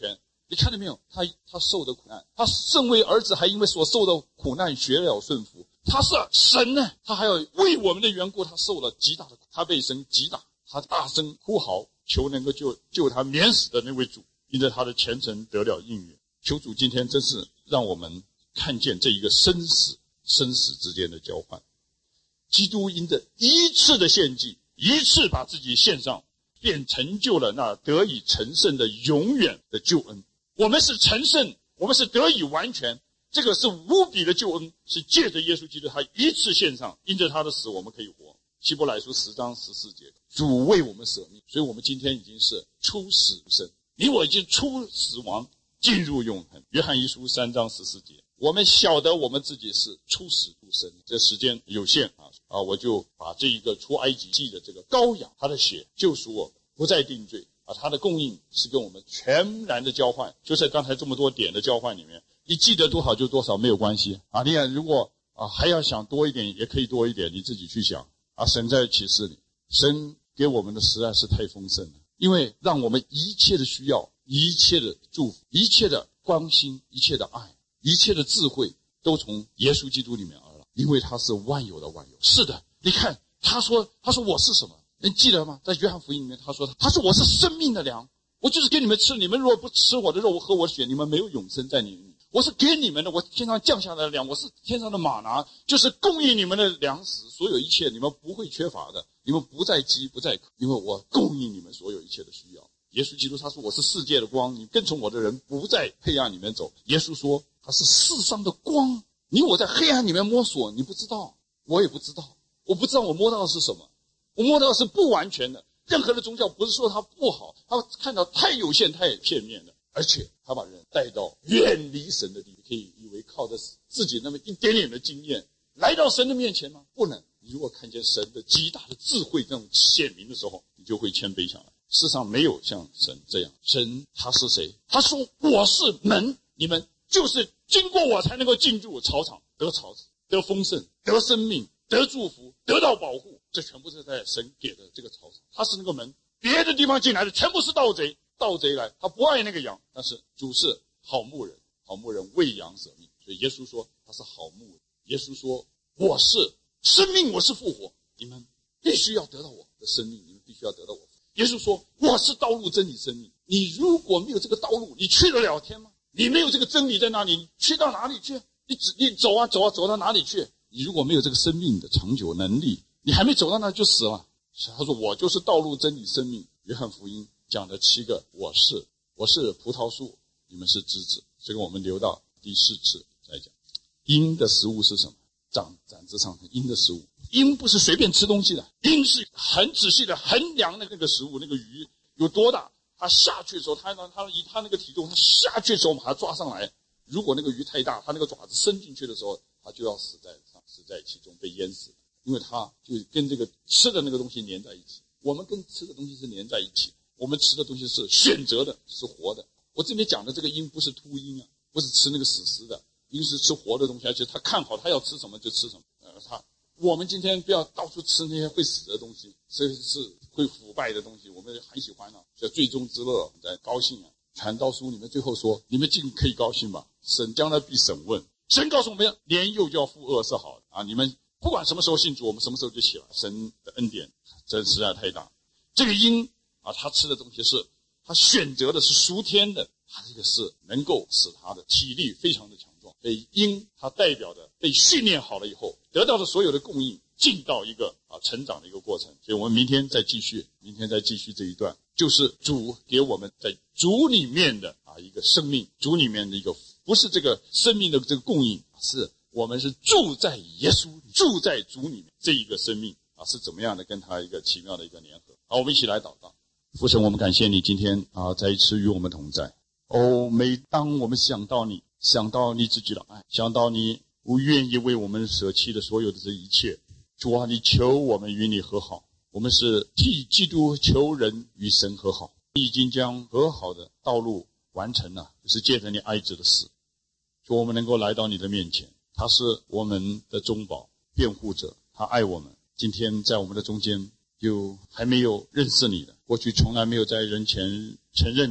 你看到没有？他受的苦难，他身为儿子还因为所受的苦难学了顺服。他是神呢，他还要为我们的缘故，他受了极大的苦，他被神击打，他大声哭嚎，求能够救他免死的那位主，因着他的虔诚得了应允。求主今天真是让我们看见这一个生死之间的交换。基督因着一次的献祭，一次把自己献上，便成就了那得以成圣的永远的救恩。我们是成圣，我们是得以完全，这个是无比的救恩，是借着耶稣基督他一次献上，因着他的死我们可以活。希伯来书10章14节，主为我们舍命，所以我们今天已经是出死入生，你我已经出死亡进入永恒。约翰一书3章14节，我们晓得我们自己是出死入生。这时间有限啊，我就把这一个出埃及记的这个羔羊，他的血救赎我，不再定罪啊，他的供应是跟我们全然的交换，就在刚才这么多点的交换里面，你记得多少就多少，没有关系啊。你看，如果还要想多一点，也可以多一点，你自己去想啊。神在启示里，神给我们的实在是太丰盛了，因为让我们一切的需要，一切的祝福，一切的关心，一切的爱，一切的智慧，都从耶稣基督里面而来，因为他是万有的万有。是的，你看他说我是什么？你记得吗？在约翰福音里面他说我是生命的粮，我就是给你们吃，你们如果不吃我的肉，喝我的血，你们没有永生在你里面。我是给你们的，我天上降下来的粮，我是天上的玛拿，就是供应你们的粮食，所有一切你们不会缺乏的，你们不再饥不再渴，因为我供应你们所有一切的需要。耶稣基督他说我是世界的光，你跟从我的人不在黑暗里面走。耶稣说他是世上的光，你我在黑暗里面摸索，你不知道，我也不知道，我不知道我摸到的是什么，我摸到的是不完全的。任何的宗教不是说它不好，它看到太有限太片面了，而且他把人带到远离神的地方。可以以为靠着自己那么一点点的经验来到神的面前吗？不能。你如果看见神的极大的智慧这种显明的时候，你就会谦卑下来。世上没有像神这样。神他是谁？他说我是门，你们就是经过我才能够进入草场，得草子，得丰盛，得生命，得祝福，得到保护。这全部是在神给的这个草场，他是那个门。别的地方进来的全部是盗贼，盗贼来他不爱那个羊，但是主是好牧人，好牧人为羊舍命。所以耶稣说他是好牧人。耶稣说我是生命，我是复活，你们必须要得到我的生命，你们必须要得到我。耶稣说我是道路真理生命，你如果没有这个道路，你去得了天吗？你没有这个真理在哪里，你去到哪里去？你走啊走啊走到哪里去？你如果没有这个生命的长久能力，你还没走到那就死了。他说我就是道路真理生命。约翰福音讲的7个我是葡萄树，你们是枝子。这个我们留到第4次再讲。鹰的食物是什么？长子上腾，鹰的食物。鹰不是随便吃东西的，鹰是很仔细的衡量那个食物，那个鱼有多大，它下去的时候，它以它那个体重，它下去的时候把它抓上来。如果那个鱼太大，它那个爪子伸进去的时候，它就要死在其中，被淹死，因为它就跟这个吃的那个东西粘在一起。我们跟吃的东西是粘在一起，我们吃的东西是选择的，是活的。我这边讲的这个鹰不是秃鹰啊，不是吃那个死尸的，鹰是吃活的东西，而且他看好他要吃什么就吃什么。我们今天不要到处吃那些会死的东西，这是会腐败的东西，我们很喜欢啊，叫最终之乐，在高兴啊。传道书里面最后说，你们尽可以高兴吧，神将来必审问。神告诉我们，年幼就要负恶是好的啊！你们不管什么时候信主，我们什么时候就起来。神的恩典真实在太大。这个鹰啊，他吃的东西是他选择的是属天的，他这个是能够使他的体力非常的强壮。所以鹰它代表的被训练好了以后得到的所有的供应，进到一个成长的一个过程。所以我们明天再继续这一段，就是主给我们在主里面的一个生命，主里面的一个不是这个生命的这个供应，是我们是住在耶稣住在主里面这一个生命是怎么样的跟他一个奇妙的一个联合。好，我们一起来祷告。父神，我们感谢你今天再一次与我们同在。每当我们想到你自己的爱，想到你不愿意为我们舍弃的所有的这一切，主啊，你求我们与你和好，我们是替基督求人与神和好，你已经将和好的道路完成了，就是借着你爱子的死，主，我们能够来到你的面前，他是我们的中保辩护者，他爱我们。今天在我们的中间有还没有认识你的，过去从来没有在人前承认你的，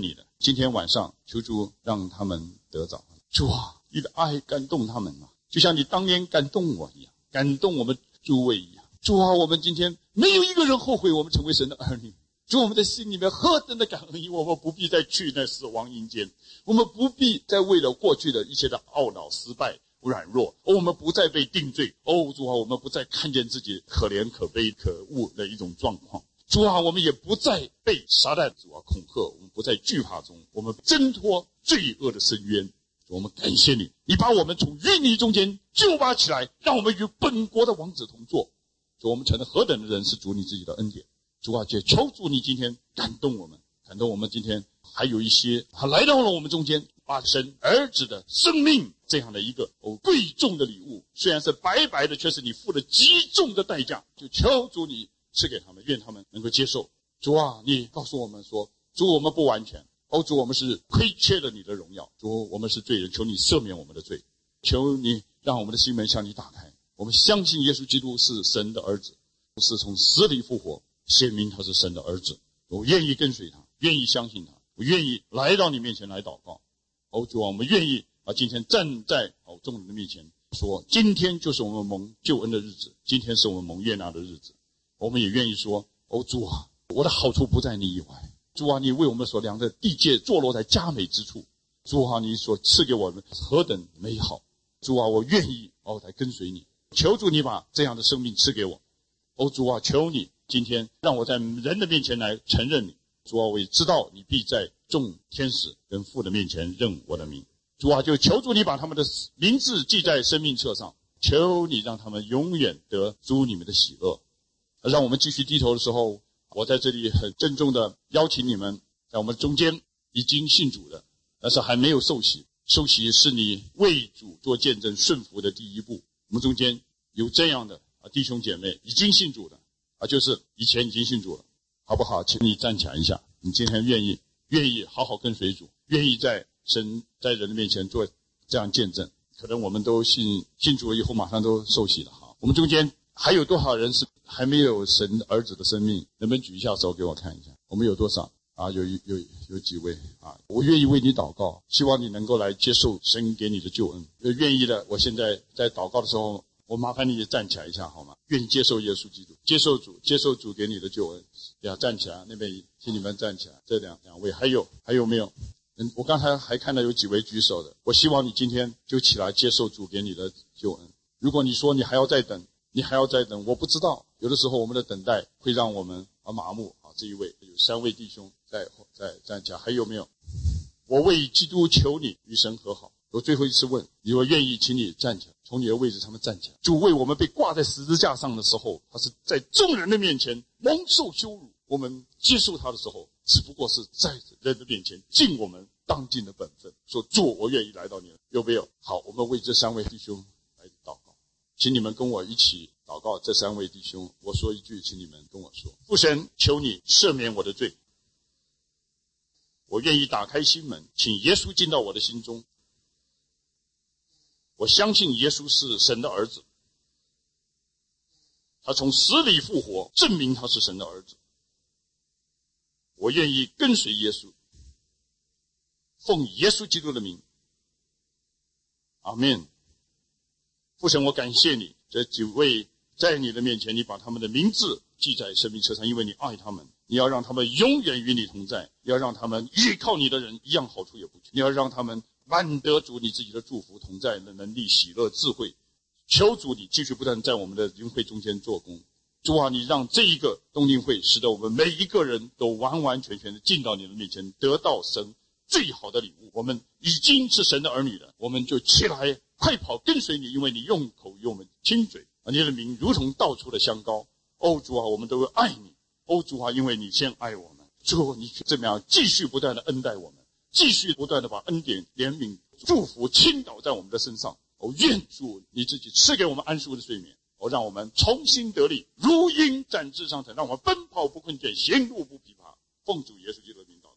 今天晚上求主让他们得着。主啊，你的爱感动他们啊，就像你当年感动我一样，感动我们诸位一样。主啊，我们今天没有一个人后悔我们成为神的儿女。主，我们的心里面何等的感恩，因为我们不必再去那死亡阴间，我们不必再为了过去的一切的懊恼、失败、软弱，我们不再被定罪。主啊，我们不再看见自己可怜、可悲、可恶的一种状况。主啊，我们也不再被撒旦主啊恐吓，我们不再惧怕中，我们挣脱罪恶的深渊。主，我们感谢你，你把我们从淤泥中间救拔起来，让我们与本国的王子同坐。主，我们成了何等的人，是主你自己的恩典。主啊，求主你今天感动我们，感动我们今天还有一些他来到了我们中间，把神儿子的生命这样的一个贵重的礼物，虽然是白白的，却是你付了极重的代价，就求主你赐给他们，愿他们能够接受。主啊，你告诉我们说，主，我们不完全，主，我们是亏缺了你的荣耀，主，我们是罪人，求你赦免我们的罪，求你让我们的心门向你打开。我们相信耶稣基督是神的儿子，是从死里复活，显明他是神的儿子。我愿意跟随他，愿意相信他，我愿意来到你面前来祷告。主啊，我们愿意今天站在众人的面前说，今天就是我们蒙救恩的日子，今天是我们蒙悦纳的日子。我们也愿意说，主啊，我的好处不在你以外。主啊，你为我们所量的地界坐落在佳美之处。主啊，你所赐给我们何等美好。主啊，我愿意来跟随你。求主你把这样的生命赐给我。主啊，求你今天让我在人的面前来承认你。主啊，我也知道你必在众天使跟父的面前认我的名。主啊，就求主你把他们的名字记在生命册上，求你让他们永远得主你们的喜乐。让我们继续低头的时候，我在这里很郑重的邀请你们，在我们中间已经信主的，但是还没有受洗，受洗是你为主做见证顺服的第一步。我们中间有这样的弟兄姐妹已经信主的就是以前已经信主了，好不好？请你站起来一下，你今天愿意好好跟随主，愿意在神在人的面前做这样见证。可能我们都信主以后马上都受洗了哈。我们中间还有多少人是还没有神儿子的生命？能不能举一下手给我看一下？我们有多少有几位我愿意为你祷告，希望你能够来接受神给你的救恩。愿意的，我现在在祷告的时候，我麻烦你也站起来一下好吗？愿意接受耶稣基督，接受主给你的救恩，要站起来。那边请你们站起来。这两位还有没有？我刚才还看到有几位举手的，我希望你今天就起来接受主给你的救恩。如果你说你还要再等，我不知道，有的时候我们的等待会让我们麻木。这一位有3位弟兄在站起来，还有没有？我为基督求你与神和好。我最后一次问，如果愿意，请你站起来，从你的位置上面站起来。主为我们被挂在十字架上的时候，他是在众人的面前蒙受羞辱，我们接受他的时候，只不过是在人的面前尽我们当尽的本分，说主，我愿意来到你了，有没有？好，我们为这3位弟兄来祷告，请你们跟我一起祷告。这3位弟兄，我说一句，请你们跟我说：父神，求你赦免我的罪，我愿意打开心门，请耶稣进到我的心中。我相信耶稣是神的儿子，他从死里复活，证明他是神的儿子。我愿意跟随耶稣，奉耶稣基督的名，阿们。父神，我感谢你，这几位在你的面前，你把他们的名字记在生命册上，因为你爱他们，你要让他们永远与你同在，要让他们依靠你的人一样好处也不缺，你要让他们满得主你自己的祝福同在的能力、喜乐、智慧。求主你继续不断在我们的营会中间做工。主啊，你让这一个冬令会使得我们每一个人都完完全全的进到你的面前，得到神最好的礼物。我们已经是神的儿女了，我们就起来快跑跟随你，因为你用口与我们亲嘴，你的名如同倒出的香膏。主啊，我们都会爱你。主啊，因为你先爱我们，主你这么样继续不断的恩待我们，继续不断的把恩典、怜悯、祝福倾倒在我们的身上。愿主你自己赐给我们安舒的睡眠，让我们重新得力，如鹰展翅上腾，让我们奔跑不困倦，行路不疲乏。奉主耶稣基督的名。